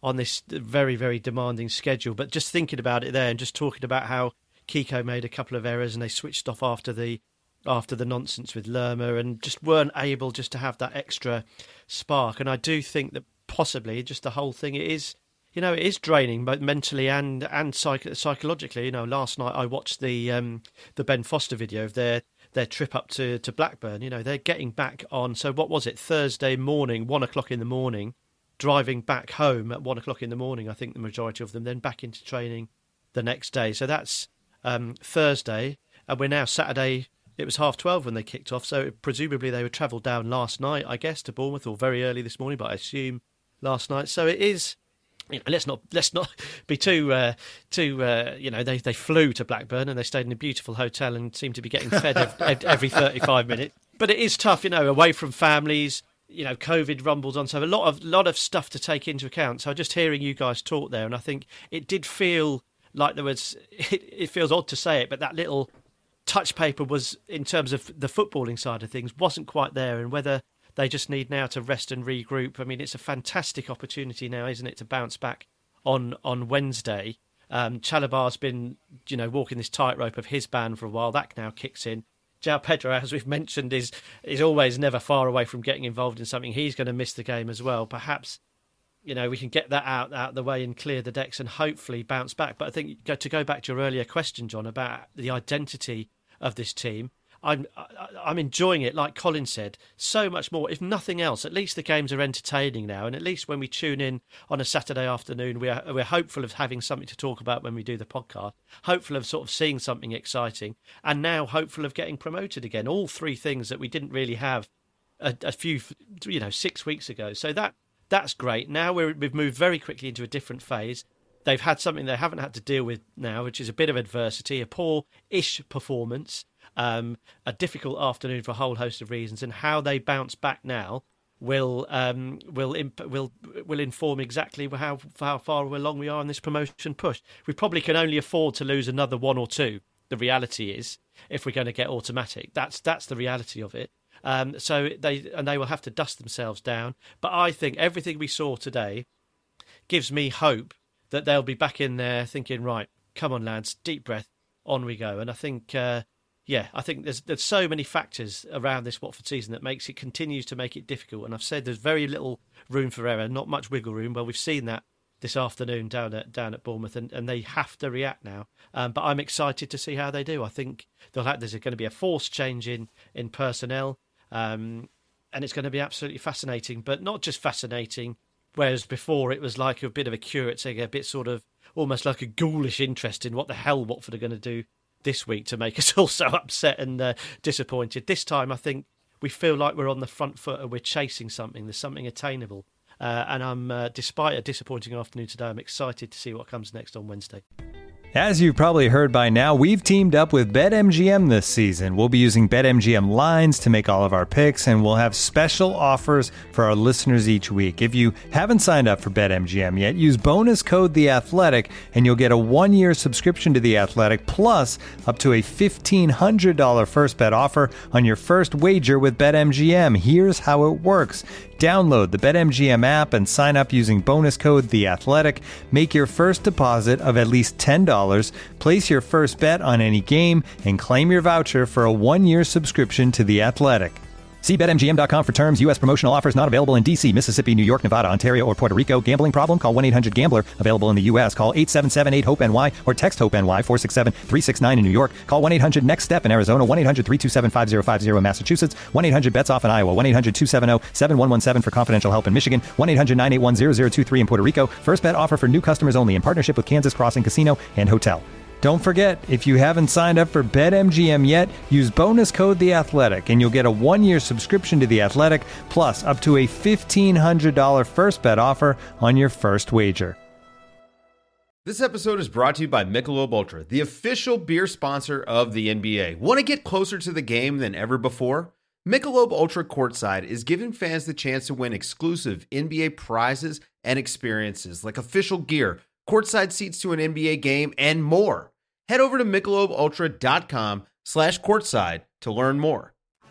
very, very demanding schedule. But just thinking about it there and just talking about how Kiko made a couple of errors and they switched off after the nonsense with Lerma and just weren't able just to have that extra spark. And I do think that possibly just the whole thing it is draining, both mentally and psychologically. Last night I watched the Ben Foster video of their trip up to Blackburn. They're getting back on. So what was it? Thursday morning, 1:00 in the morning, driving back home at 1:00 in the morning. I think the majority of them then back into training the next day. So that's Thursday, and we're now Saturday. It was 12:30 when they kicked off, so presumably they would travel down last night, I guess, to Bournemouth, or very early this morning, but I assume last night. So it is. Let's not be too. They flew to Blackburn and they stayed in a beautiful hotel and seemed to be getting fed every 35 minutes. But it is tough, away from families. COVID rumbles on, so a lot of stuff to take into account. So just hearing you guys talk there, and I think it did feel like there was, it feels odd to say it, but that little touch paper was, in terms of the footballing side of things, wasn't quite there. And whether They just need now to rest and regroup. I mean, it's a fantastic opportunity now, isn't it, to bounce back on Wednesday. Chalabar's been, walking this tightrope of his ban for a while. That now kicks in. João Pedro, as we've mentioned, is always never far away from getting involved in something. He's going to miss the game as well. Perhaps, we can get that out of the way and clear the decks and hopefully bounce back. But I think to go back to your earlier question, John, about the identity of this team, I'm enjoying it, like Colin said, so much more. If nothing else, at least the games are entertaining now, and at least when we tune in on a Saturday afternoon, we're hopeful of having something to talk about when we do the podcast, hopeful of sort of seeing something exciting, and now hopeful of getting promoted again. All three things that we didn't really have a few, 6 weeks ago. So that's great. Now we've moved very quickly into a different phase. They've had something they haven't had to deal with now, which is a bit of adversity, a poor-ish performance. A difficult afternoon for a whole host of reasons, and how they bounce back now will inform exactly how far along we are in this promotion push. We probably can only afford to lose another one or two. The reality is, if we're going to get automatic, that's the reality of it. So they will have to dust themselves down. But I think everything we saw today gives me hope that they'll be back in there thinking, right, come on, lads, deep breath, on we go. And I think. I think there's so many factors around this Watford season that continues to make it difficult. And I've said there's very little room for error, not much wiggle room. Well, we've seen that this afternoon down at Bournemouth, and they have to react now. But I'm excited to see how they do. I think there's going to be a forced change in personnel, and it's going to be absolutely fascinating. But not just fascinating, whereas before it was like a bit of a curating, a bit sort of almost like a ghoulish interest in what the hell Watford are going to do this week to make us all so upset and disappointed. This time, I think we feel like we're on the front foot and we're chasing something. There's something attainable. And I'm, despite a disappointing afternoon today, I'm excited to see what comes next on Wednesday.
As you've probably heard by now, we've teamed up with BetMGM this season. We'll be using BetMGM lines to make all of our picks, and we'll have special offers for our listeners each week. If you haven't signed up for BetMGM yet, use bonus code The Athletic, and you'll get a 1-year subscription to The Athletic, plus up to a $1,500 first bet offer on your first wager with BetMGM. Here's how it works. Download the BetMGM app and sign up using bonus code The Athletic. Make your first deposit of at least $10. Place your first bet on any game and claim your voucher for a 1-year subscription to The Athletic. See BetMGM.com for terms. U.S. promotional offers not available in D.C., Mississippi, New York, Nevada, Ontario, or Puerto Rico. Gambling problem? Call 1-800-GAMBLER. Available in the U.S. Call 877-8-HOPE-NY or text HOPE-NY 467-369 in New York. Call 1-800-NEXT-STEP in Arizona. 1-800-327-5050 in Massachusetts. 1-800-BETS-OFF in Iowa. 1-800-270-7117 for confidential help in Michigan. 1-800-981-0023 in Puerto Rico. First bet offer for new customers only in partnership with Kansas Crossing Casino and Hotel. Don't forget, if you haven't signed up for BetMGM yet, use bonus code The Athletic, and you'll get a 1-year subscription to The Athletic, plus up to a $1,500 first bet offer on your first wager.
This episode is brought to you by Michelob Ultra, the official beer sponsor of the NBA. Want to get closer to the game than ever before? Michelob Ultra Courtside is giving fans the chance to win exclusive NBA prizes and experiences like official gear, courtside seats to an NBA game, and more. Head over to MichelobUltra.com/courtside to learn more.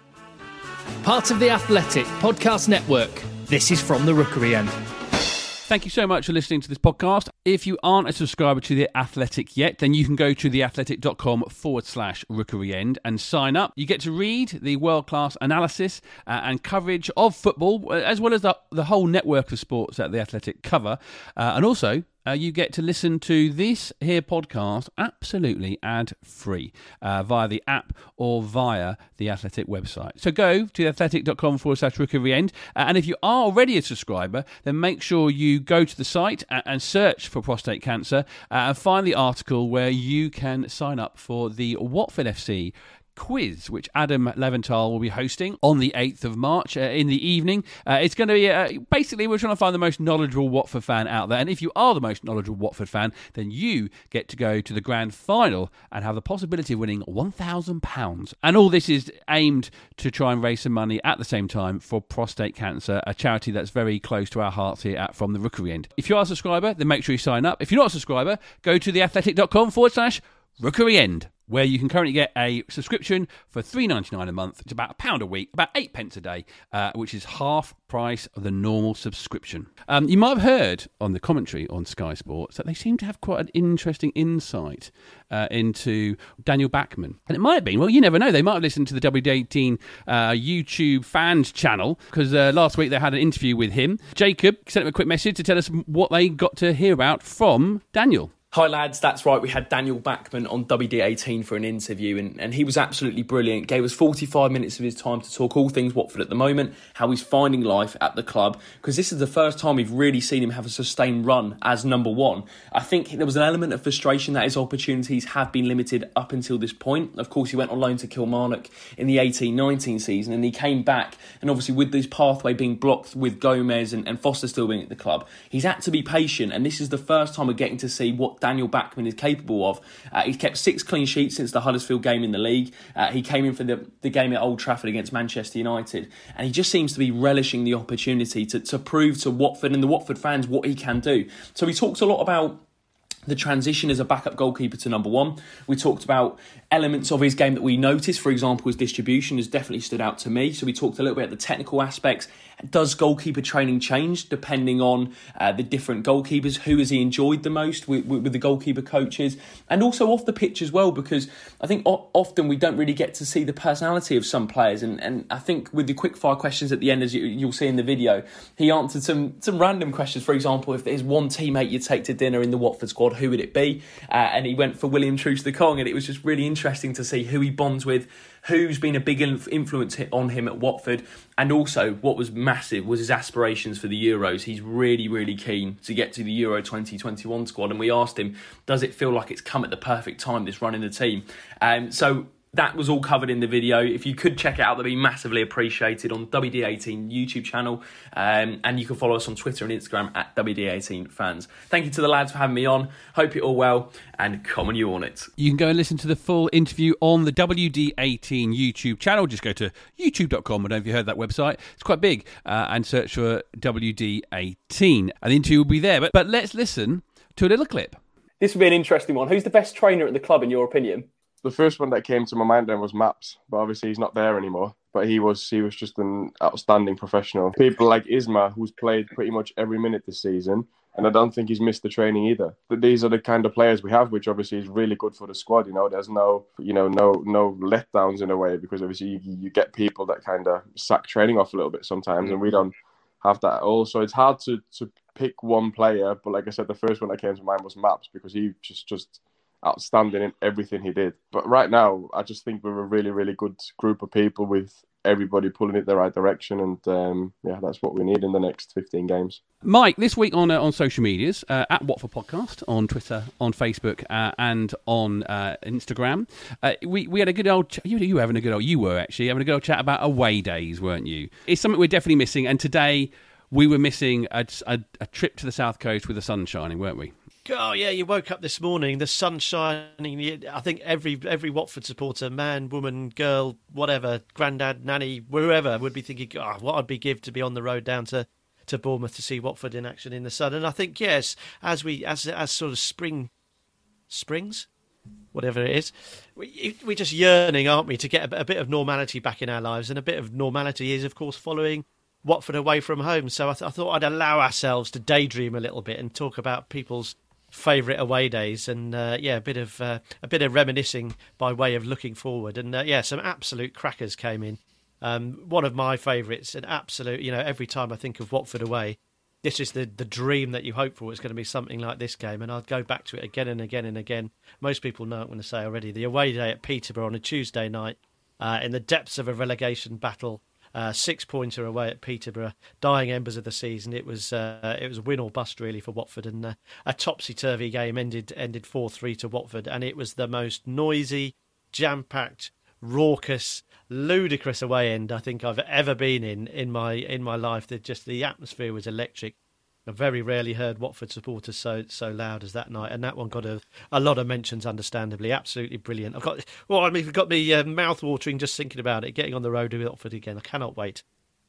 Part of the Athletic Podcast Network. This is From the Rookery End.
Thank you so much for listening to this podcast. If you aren't a subscriber to The Athletic yet, then you can go to theathletic.com/Rookery End and sign up. You get to read the world-class analysis and coverage of football, as well as the whole network of sports that The Athletic cover. And also, you get to listen to this here podcast absolutely ad-free via the app or via the Athletic website. So go to theathletic.com/Rookery End. And if you are already a subscriber, then make sure you go to the site and search for prostate cancer and find the article where you can sign up for the Watford FC quiz, which Adam Leventhal will be hosting on the 8th of March in the evening. It's going to be, basically, we're trying to find the most knowledgeable Watford fan out there. And if you are the most knowledgeable Watford fan, then you get to go to the grand final and have the possibility of winning £1,000. And all this is aimed to try and raise some money at the same time for prostate cancer, a charity that's very close to our hearts here at From the Rookery End. If you are a subscriber, then make sure you sign up. If you're not a subscriber, go to theathletic.com/Rookery End. where you can currently get a subscription for $3.99 a month. It's about £1 a week, about 8 pence a day, which is half price of the normal subscription. You might have heard on the commentary on Sky Sports that they seem to have quite an interesting insight into Daniel Bachmann. And it might have been, well, you never know, they might have listened to the WD18 YouTube fans channel, because last week they had an interview with him. Jacob sent him a quick message to tell us what they got to hear about from Daniel.
Hi lads, that's right, we had Daniel Bachmann on WD18 for an interview and he was absolutely brilliant. Gave us 45 minutes of his time to talk all things Watford at the moment, how he's finding life at the club, because this is the first time we've really seen him have a sustained run as number one. I think there was an element of frustration that his opportunities have been limited up until this point. Of course, he went on loan to Kilmarnock in the 18-19 season and he came back, and obviously with this pathway being blocked with Gomez and Foster still being at the club, he's had to be patient, and this is the first time we're getting to see what Daniel Bachmann is capable of. He's kept 6 clean sheets since the Huddersfield game in the league. He came in for the game at Old Trafford against Manchester United, and he just seems to be relishing the opportunity to prove to Watford and the Watford fans what he can do. So he talks a lot about the transition as a backup goalkeeper to number one. We talked about elements of his game that we noticed. For example, his distribution has definitely stood out to me. So we talked a little bit about the technical aspects. Does goalkeeper training change depending on the different goalkeepers? Who has he enjoyed the most with the goalkeeper coaches? And also off the pitch as well, because I think often we don't really get to see the personality of some players. And I think with the quickfire questions at the end, as you'll see in the video, he answered some random questions. For example, if there's one teammate you'd take to dinner in the Watford squad, who would it be? And he went for William Truce-Ekong, and it was just really interesting to see who he bonds with, who's been a big influence on him at Watford, and also what was massive was his aspirations for the Euros. He's really, really keen to get to the Euro 2021 squad, and we asked him, does it feel like it's come at the perfect time, this run in the team? So that was all covered in the video. If you could check it out, that'd be massively appreciated on WD18 YouTube channel. And you can follow us on Twitter and Instagram at WD18 fans. Thank you to the lads for having me on. Hope you're all well, and come on you on it.
You can go and listen to the full interview on the WD18 YouTube channel. Just go to youtube.com. I don't know if you heard that website. It's quite big. And search for WD18. And the interview will be there. But let's listen to a little clip.
This will be an interesting one. Who's the best trainer at the club in your opinion?
The first one that came to my mind then was Maps, but obviously he's not there anymore. But he was just an outstanding professional. People like Isma, who's played pretty much every minute this season, and I don't think he's missed the training either. But these are the kind of players we have, which obviously is really good for the squad. You know, there's no letdowns in a way, because obviously you get people that kind of sack training off a little bit sometimes, and we don't have that at all. So it's hard to pick one player. But like I said, the first one that came to mind was Maps, because he just outstanding in everything he did. But right now, I just think we're a really, really good group of people with everybody pulling it the right direction, and that's what we need in the next 15 games.
Mike, this week on social medias, at Watford Podcast, on Twitter, on Facebook, and on Instagram, we had a good old you were having a good old chat about away days, weren't you? It's something we're definitely missing, and today we were missing a trip to the South Coast with the sun shining, weren't we?
Oh yeah, you woke up this morning, the sun shining. I think every Watford supporter, man, woman, girl, whatever, granddad, nanny, whoever, would be thinking, what I'd be give to be on the road down to Bournemouth to see Watford in action in the sun. And I think, yes, as sort of springs, whatever it is, we're just yearning, aren't we, to get a bit of normality back in our lives. And a bit of normality is, of course, following Watford away from home. So I thought I'd allow ourselves to daydream a little bit and talk about people's favourite away days, and a bit of reminiscing by way of looking forward. And some absolute crackers came in. One of my favourites, an absolute, every time I think of Watford away, this is the dream that you hope for. It's going to be something like this game, and I'll go back to it again and again and again. Most people know what I'm going to say already. The away day at Peterborough on a Tuesday night, in the depths of a relegation battle. 6-pointer away at Peterborough, dying embers of the season. It was win or bust really for Watford, and a topsy-turvy game ended 4-3 to Watford, and it was the most noisy, jam-packed, raucous, ludicrous away end I think I've ever been in my life. The atmosphere was electric. I've very rarely heard Watford supporters so loud as that night, and that one got a lot of mentions, understandably. Absolutely brilliant. I've got me mouth watering just thinking about it. Getting on the road with Watford again, I cannot wait.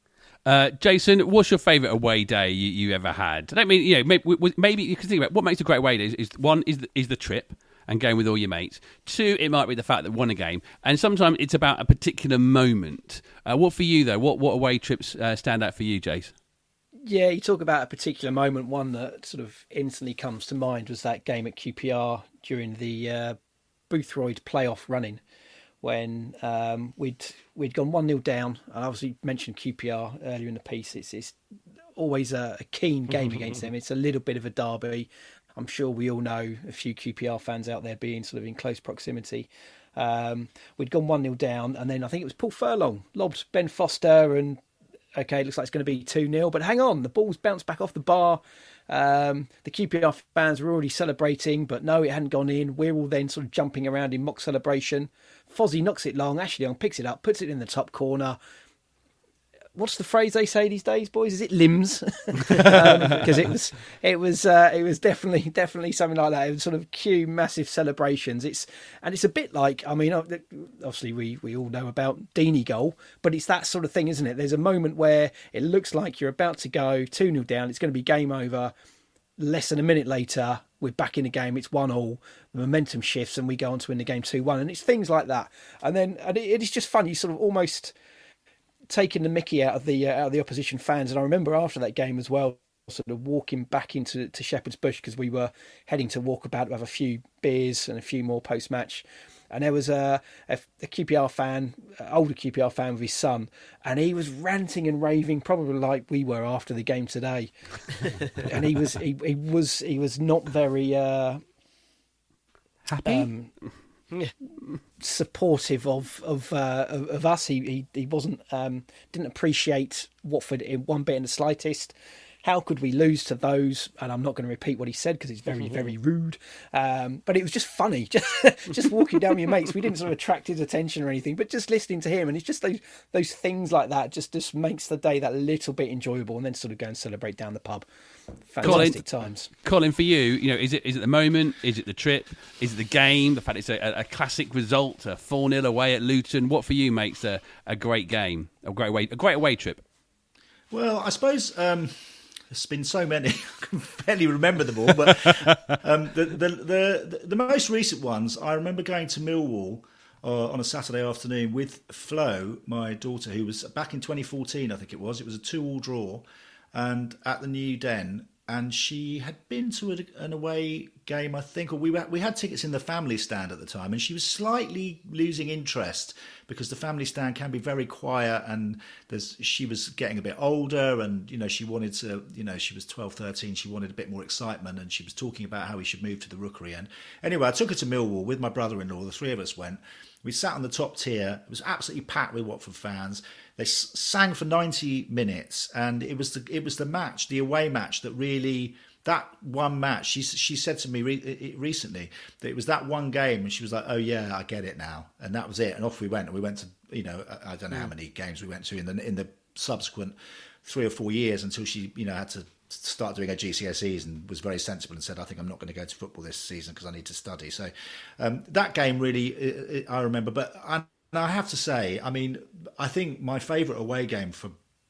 Jason, what's your favourite away day you ever had? I don't mean, maybe you can think about what makes a great away day is one is the trip, and going with all your mates. 2, it might be the fact that won a game. And sometimes it's about a particular moment. What for you, though? What away trips stand out for you, Jace?
Yeah, you talk about a particular moment. One that sort of instantly comes to mind was that game at QPR during the Boothroyd playoff running, when we'd gone 1-0 down. I obviously mentioned QPR earlier in the piece. It's always a keen game against them. It's a little bit of a derby. I'm sure we all know a few QPR fans out there being sort of in close proximity. We'd gone 1-0 down, and then I think it was Paul Furlong lobbed Ben Foster, and okay, it looks like it's going to be 2-0, but hang on, the ball's bounced back off the bar. The QPR fans were already celebrating, but no, it hadn't gone in. We're all then sort of jumping around in mock celebration. Fozzie knocks it long. Ashley Young picks it up, puts it in the top corner. What's the phrase they say these days, boys? Is it limbs? Because it was definitely something like that. It was sort of cue massive celebrations. It's a bit like, I mean, obviously we all know about Deeney goal, but it's that sort of thing, isn't it? There's a moment where it looks like you're about to go 2-0 down. It's going to be game over. Less than a minute later, we're back in the game. It's 1-1. The momentum shifts, and we go on to win the game 2-1. And it's things like that. And it is just fun. You sort of almost taking the mickey out of the opposition fans. And I remember after that game as well, sort of walking back into Shepherd's Bush, because we were heading to Walkabout to have a few beers and a few more post-match. And there was a QPR fan, older QPR fan with his son, and he was ranting and raving, probably like we were after the game today. And he was not very
happy.
Supportive of us. He wasn't didn't appreciate Watford in one bit in the slightest. How could we lose to those? And I'm not going to repeat what he said because it's very, very rude. But it was just funny, just walking down with your mates. We didn't sort of attract his attention or anything, but just listening to him. And it's just those things like that just makes the day that little bit enjoyable, and then sort of go and celebrate down the pub. Fantastic times.
Colin, for you, is it the moment? Is it the trip? Is it the game? The fact it's a classic result, a 4-0 away at Luton? What for you makes a great game, a great away trip?
Well, I suppose there's been so many, I can barely remember them all. But the most recent ones, I remember going to Millwall on a Saturday afternoon with Flo, my daughter, who was back in 2014, I think it was. It was a 2-2 draw, and at the New Den, and she had been to an away game, I think, or we had tickets in the family stand at the time, and she was slightly losing interest because the family stand can be very quiet, and she was getting a bit older, and she wanted to, she was 12, 13, she wanted a bit more excitement, and she was talking about how we should move to the Rookery. And anyway, I took her to Millwall with my brother-in-law. The three of us went. We sat on the top tier. It was absolutely packed with Watford fans. They sang for 90 minutes, and it was the match, the away match, that really, that one match. She said to me recently that it was that one game, and she was like, "Oh yeah, I get it now," and that was it. And off we went. And we went to, I don't know how many games we went to in the subsequent 3 or 4 years until she, had to start doing her GCSEs, and was very sensible and said, "I think I'm not going to go to football this season because I need to study." So that game really, I remember. But I have to say, I mean, I think my favourite away game for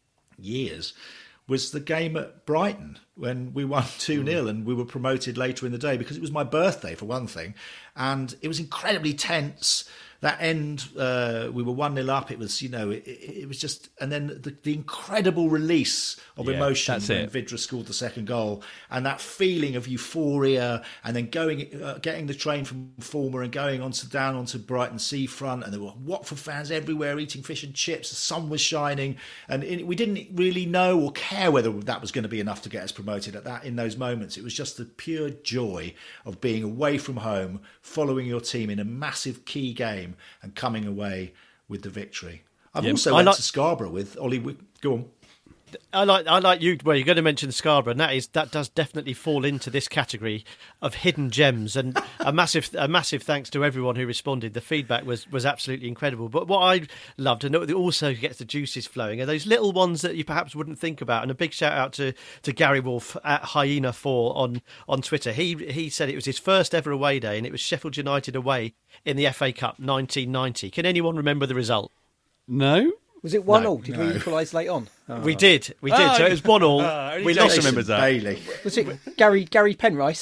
years was the game at Brighton when we won 2-0 and we were promoted later in the day, because it was my birthday, for one thing, and it was incredibly tense. That end, we were 1-0 up. It was, it was just, and then the incredible release of emotion when Vydra scored the second goal, and that feeling of euphoria, and then getting the train from Fulmer and going down onto Brighton seafront, and there were Watford fans everywhere eating fish and chips. The sun was shining, and we didn't really know or care whether that was going to be enough to get us promoted in those moments. It was just the pure joy of being away from home, following your team in a massive key game, and coming away with the victory. I've also went to Scarborough with Ollie. Go on.
I like you. Well, you're going to mention Scarborough, and that does definitely fall into this category of hidden gems. And a massive thanks to everyone who responded. The feedback was absolutely incredible. But what I loved, and it also gets the juices flowing, are those little ones that you perhaps wouldn't think about. And a big shout out to Gary Wolf at Hyena4 on Twitter. He said it was his first ever away day, and it was Sheffield United away in the FA Cup 1990. Can anyone remember the result?
No.
Was it 1-1? Did we equalise late on?
Oh. We did. So it was 1-1.
We lost. Remembers that.
Bailey.
Was it Gary Penrice?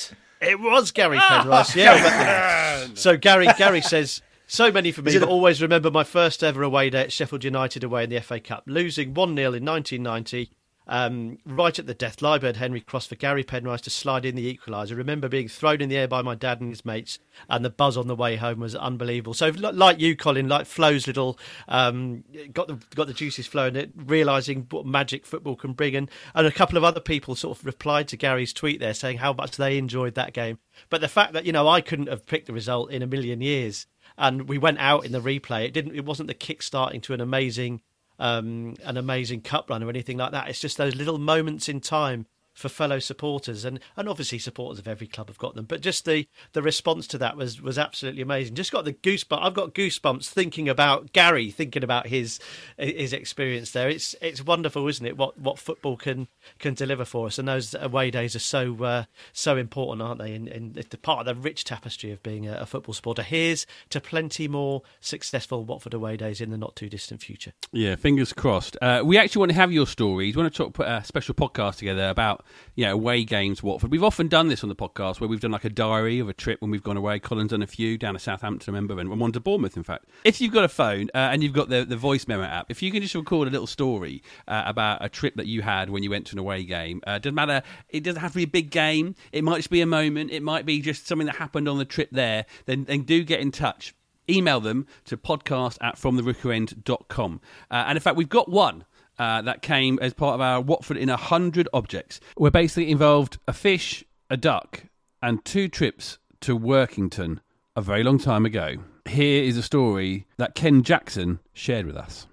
It was Gary Penrice. Yeah. So Gary says, so many for me, but always remember my first ever away day at Sheffield United away in the FA Cup, losing 1-0 in 1990. Right at the death, Liebert Henry crossed for Gary Penrice to slide in the equaliser. I remember being thrown in the air by my dad and his mates, and the buzz on the way home was unbelievable. So, like you, Colin, like Flo's little got the juices flowing, it realising what magic football can bring, and a couple of other people sort of replied to Gary's tweet there saying how much they enjoyed that game. But the fact that I couldn't have picked the result in a million years, and we went out in the replay. It wasn't the kick-starting to an amazing cup run or anything like that. It's just those little moments in time for fellow supporters, and obviously supporters of every club have got them, but just the response to that was absolutely amazing. Just got the goosebumps. I've got goosebumps thinking about Gary, thinking about his experience there. It's wonderful, isn't it, what football can deliver for us, and those away days are so important, aren't they, and it's part of the rich tapestry of being a football supporter. Here's to plenty more successful Watford away days in the not too distant future.
Yeah, fingers crossed. We actually want to have your stories. We want to put a special podcast together about away games, Watford. We've often done this on the podcast where we've done like a diary of a trip when we've gone away. Colin's done a few down to Southampton, I remember, and one to Bournemouth, in fact. If you've got a phone and you've got the voice memo app, if you can just record a little story about a trip that you had when you went to an away game, doesn't matter, it doesn't have to be a big game, it might just be a moment, it might be just something that happened on the trip there, then do get in touch. Email them to podcast@fromtherookerend.com. And in fact, we've got one that came as part of our Watford in 100 Objects, where basically involved a fish, a duck, and 2 trips to Workington a very long time ago. Here is a story that Ken Jackson shared with us.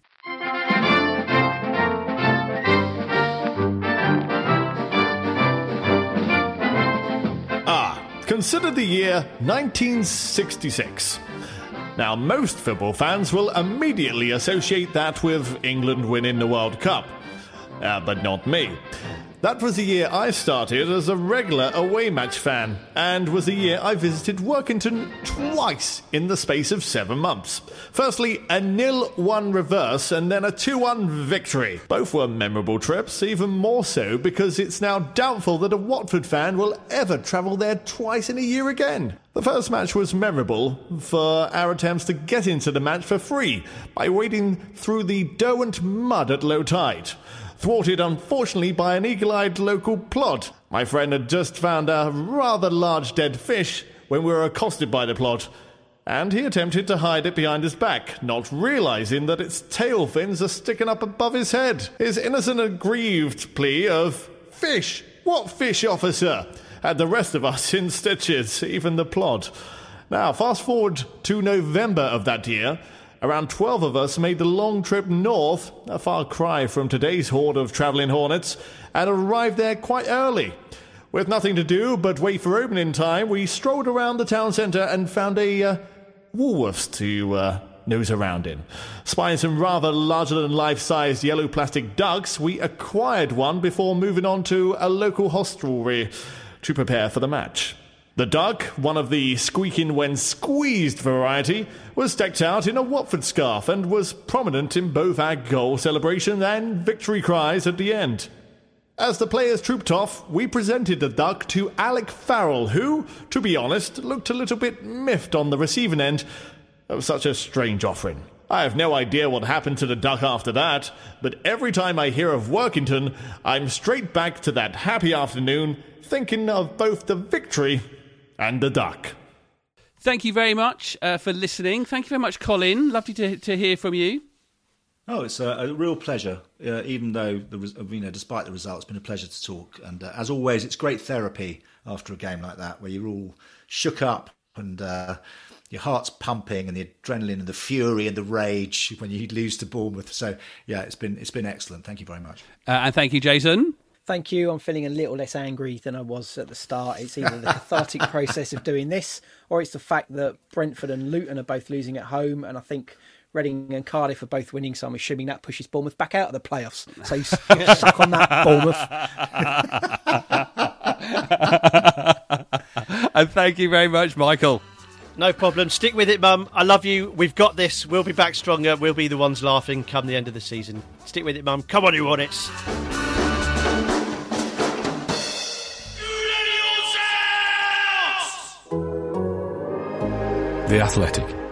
Consider the year 1966. Now, most football fans will immediately associate that with England winning the World Cup. But not me. That was the year I started as a regular away match fan, and was the year I visited Workington twice in the space of 7 months. Firstly, a 0-1 reverse, and then a 2-1 victory. Both were memorable trips, even more so because it's now doubtful that a Watford fan will ever travel there twice in a year again. The first match was memorable for our attempts to get into the match for free by wading through the Derwent mud at low tide. Thwarted, unfortunately, by an eagle-eyed local plod. My friend had just found a rather large dead fish when we were accosted by the plod, and he attempted to hide it behind his back, not realising that its tail fins are sticking up above his head. His innocent and grieved plea of, "Fish? What fish, officer?" had the rest of us in stitches, even the plod. Now, fast forward to November of that year. Around 12 of us made the long trip north, a far cry from today's horde of travelling hornets, and arrived there quite early. With nothing to do but wait for opening time, we strolled around the town centre and found a Woolworths to nose around in. Spying some rather larger-than-life-sized yellow plastic ducks, we acquired one before moving on to a local hostelry to prepare for the match. The duck, one of the squeaking when squeezed variety, was decked out in a Watford scarf and was prominent in both our goal celebration and victory cries at the end. As the players trooped off, we presented the duck to Alec Farrell, who, to be honest, looked a little bit miffed on the receiving end of such a strange offering. I have no idea what happened to the duck after that, but every time I hear of Workington, I'm straight back to that happy afternoon, thinking of both the victory and the duck.
Thank you very much for listening. Thank you very much, Colin. Lovely to hear from you.
Oh, it's a real pleasure. Even though despite the result, it's been a pleasure to talk. And as always, it's great therapy after a game like that, where you're all shook up and your heart's pumping, and the adrenaline and the fury and the rage when you lose to Bournemouth. So yeah, it's been excellent. Thank you very much.
And thank you, Jason.
Thank you. I'm feeling a little less angry than I was at the start. It's either the cathartic process of doing this, or it's the fact that Brentford and Luton are both losing at home, and I think Reading and Cardiff are both winning, so I'm assuming that pushes Bournemouth back out of the playoffs. So you suck on that,
Bournemouth. And thank you very much, Michael.
No problem. Stick with it, Mum. I love you. We've got this. We'll be back stronger. We'll be the ones laughing come the end of the season. Stick with it, Mum. Come on, you Hornets.
The Athletic.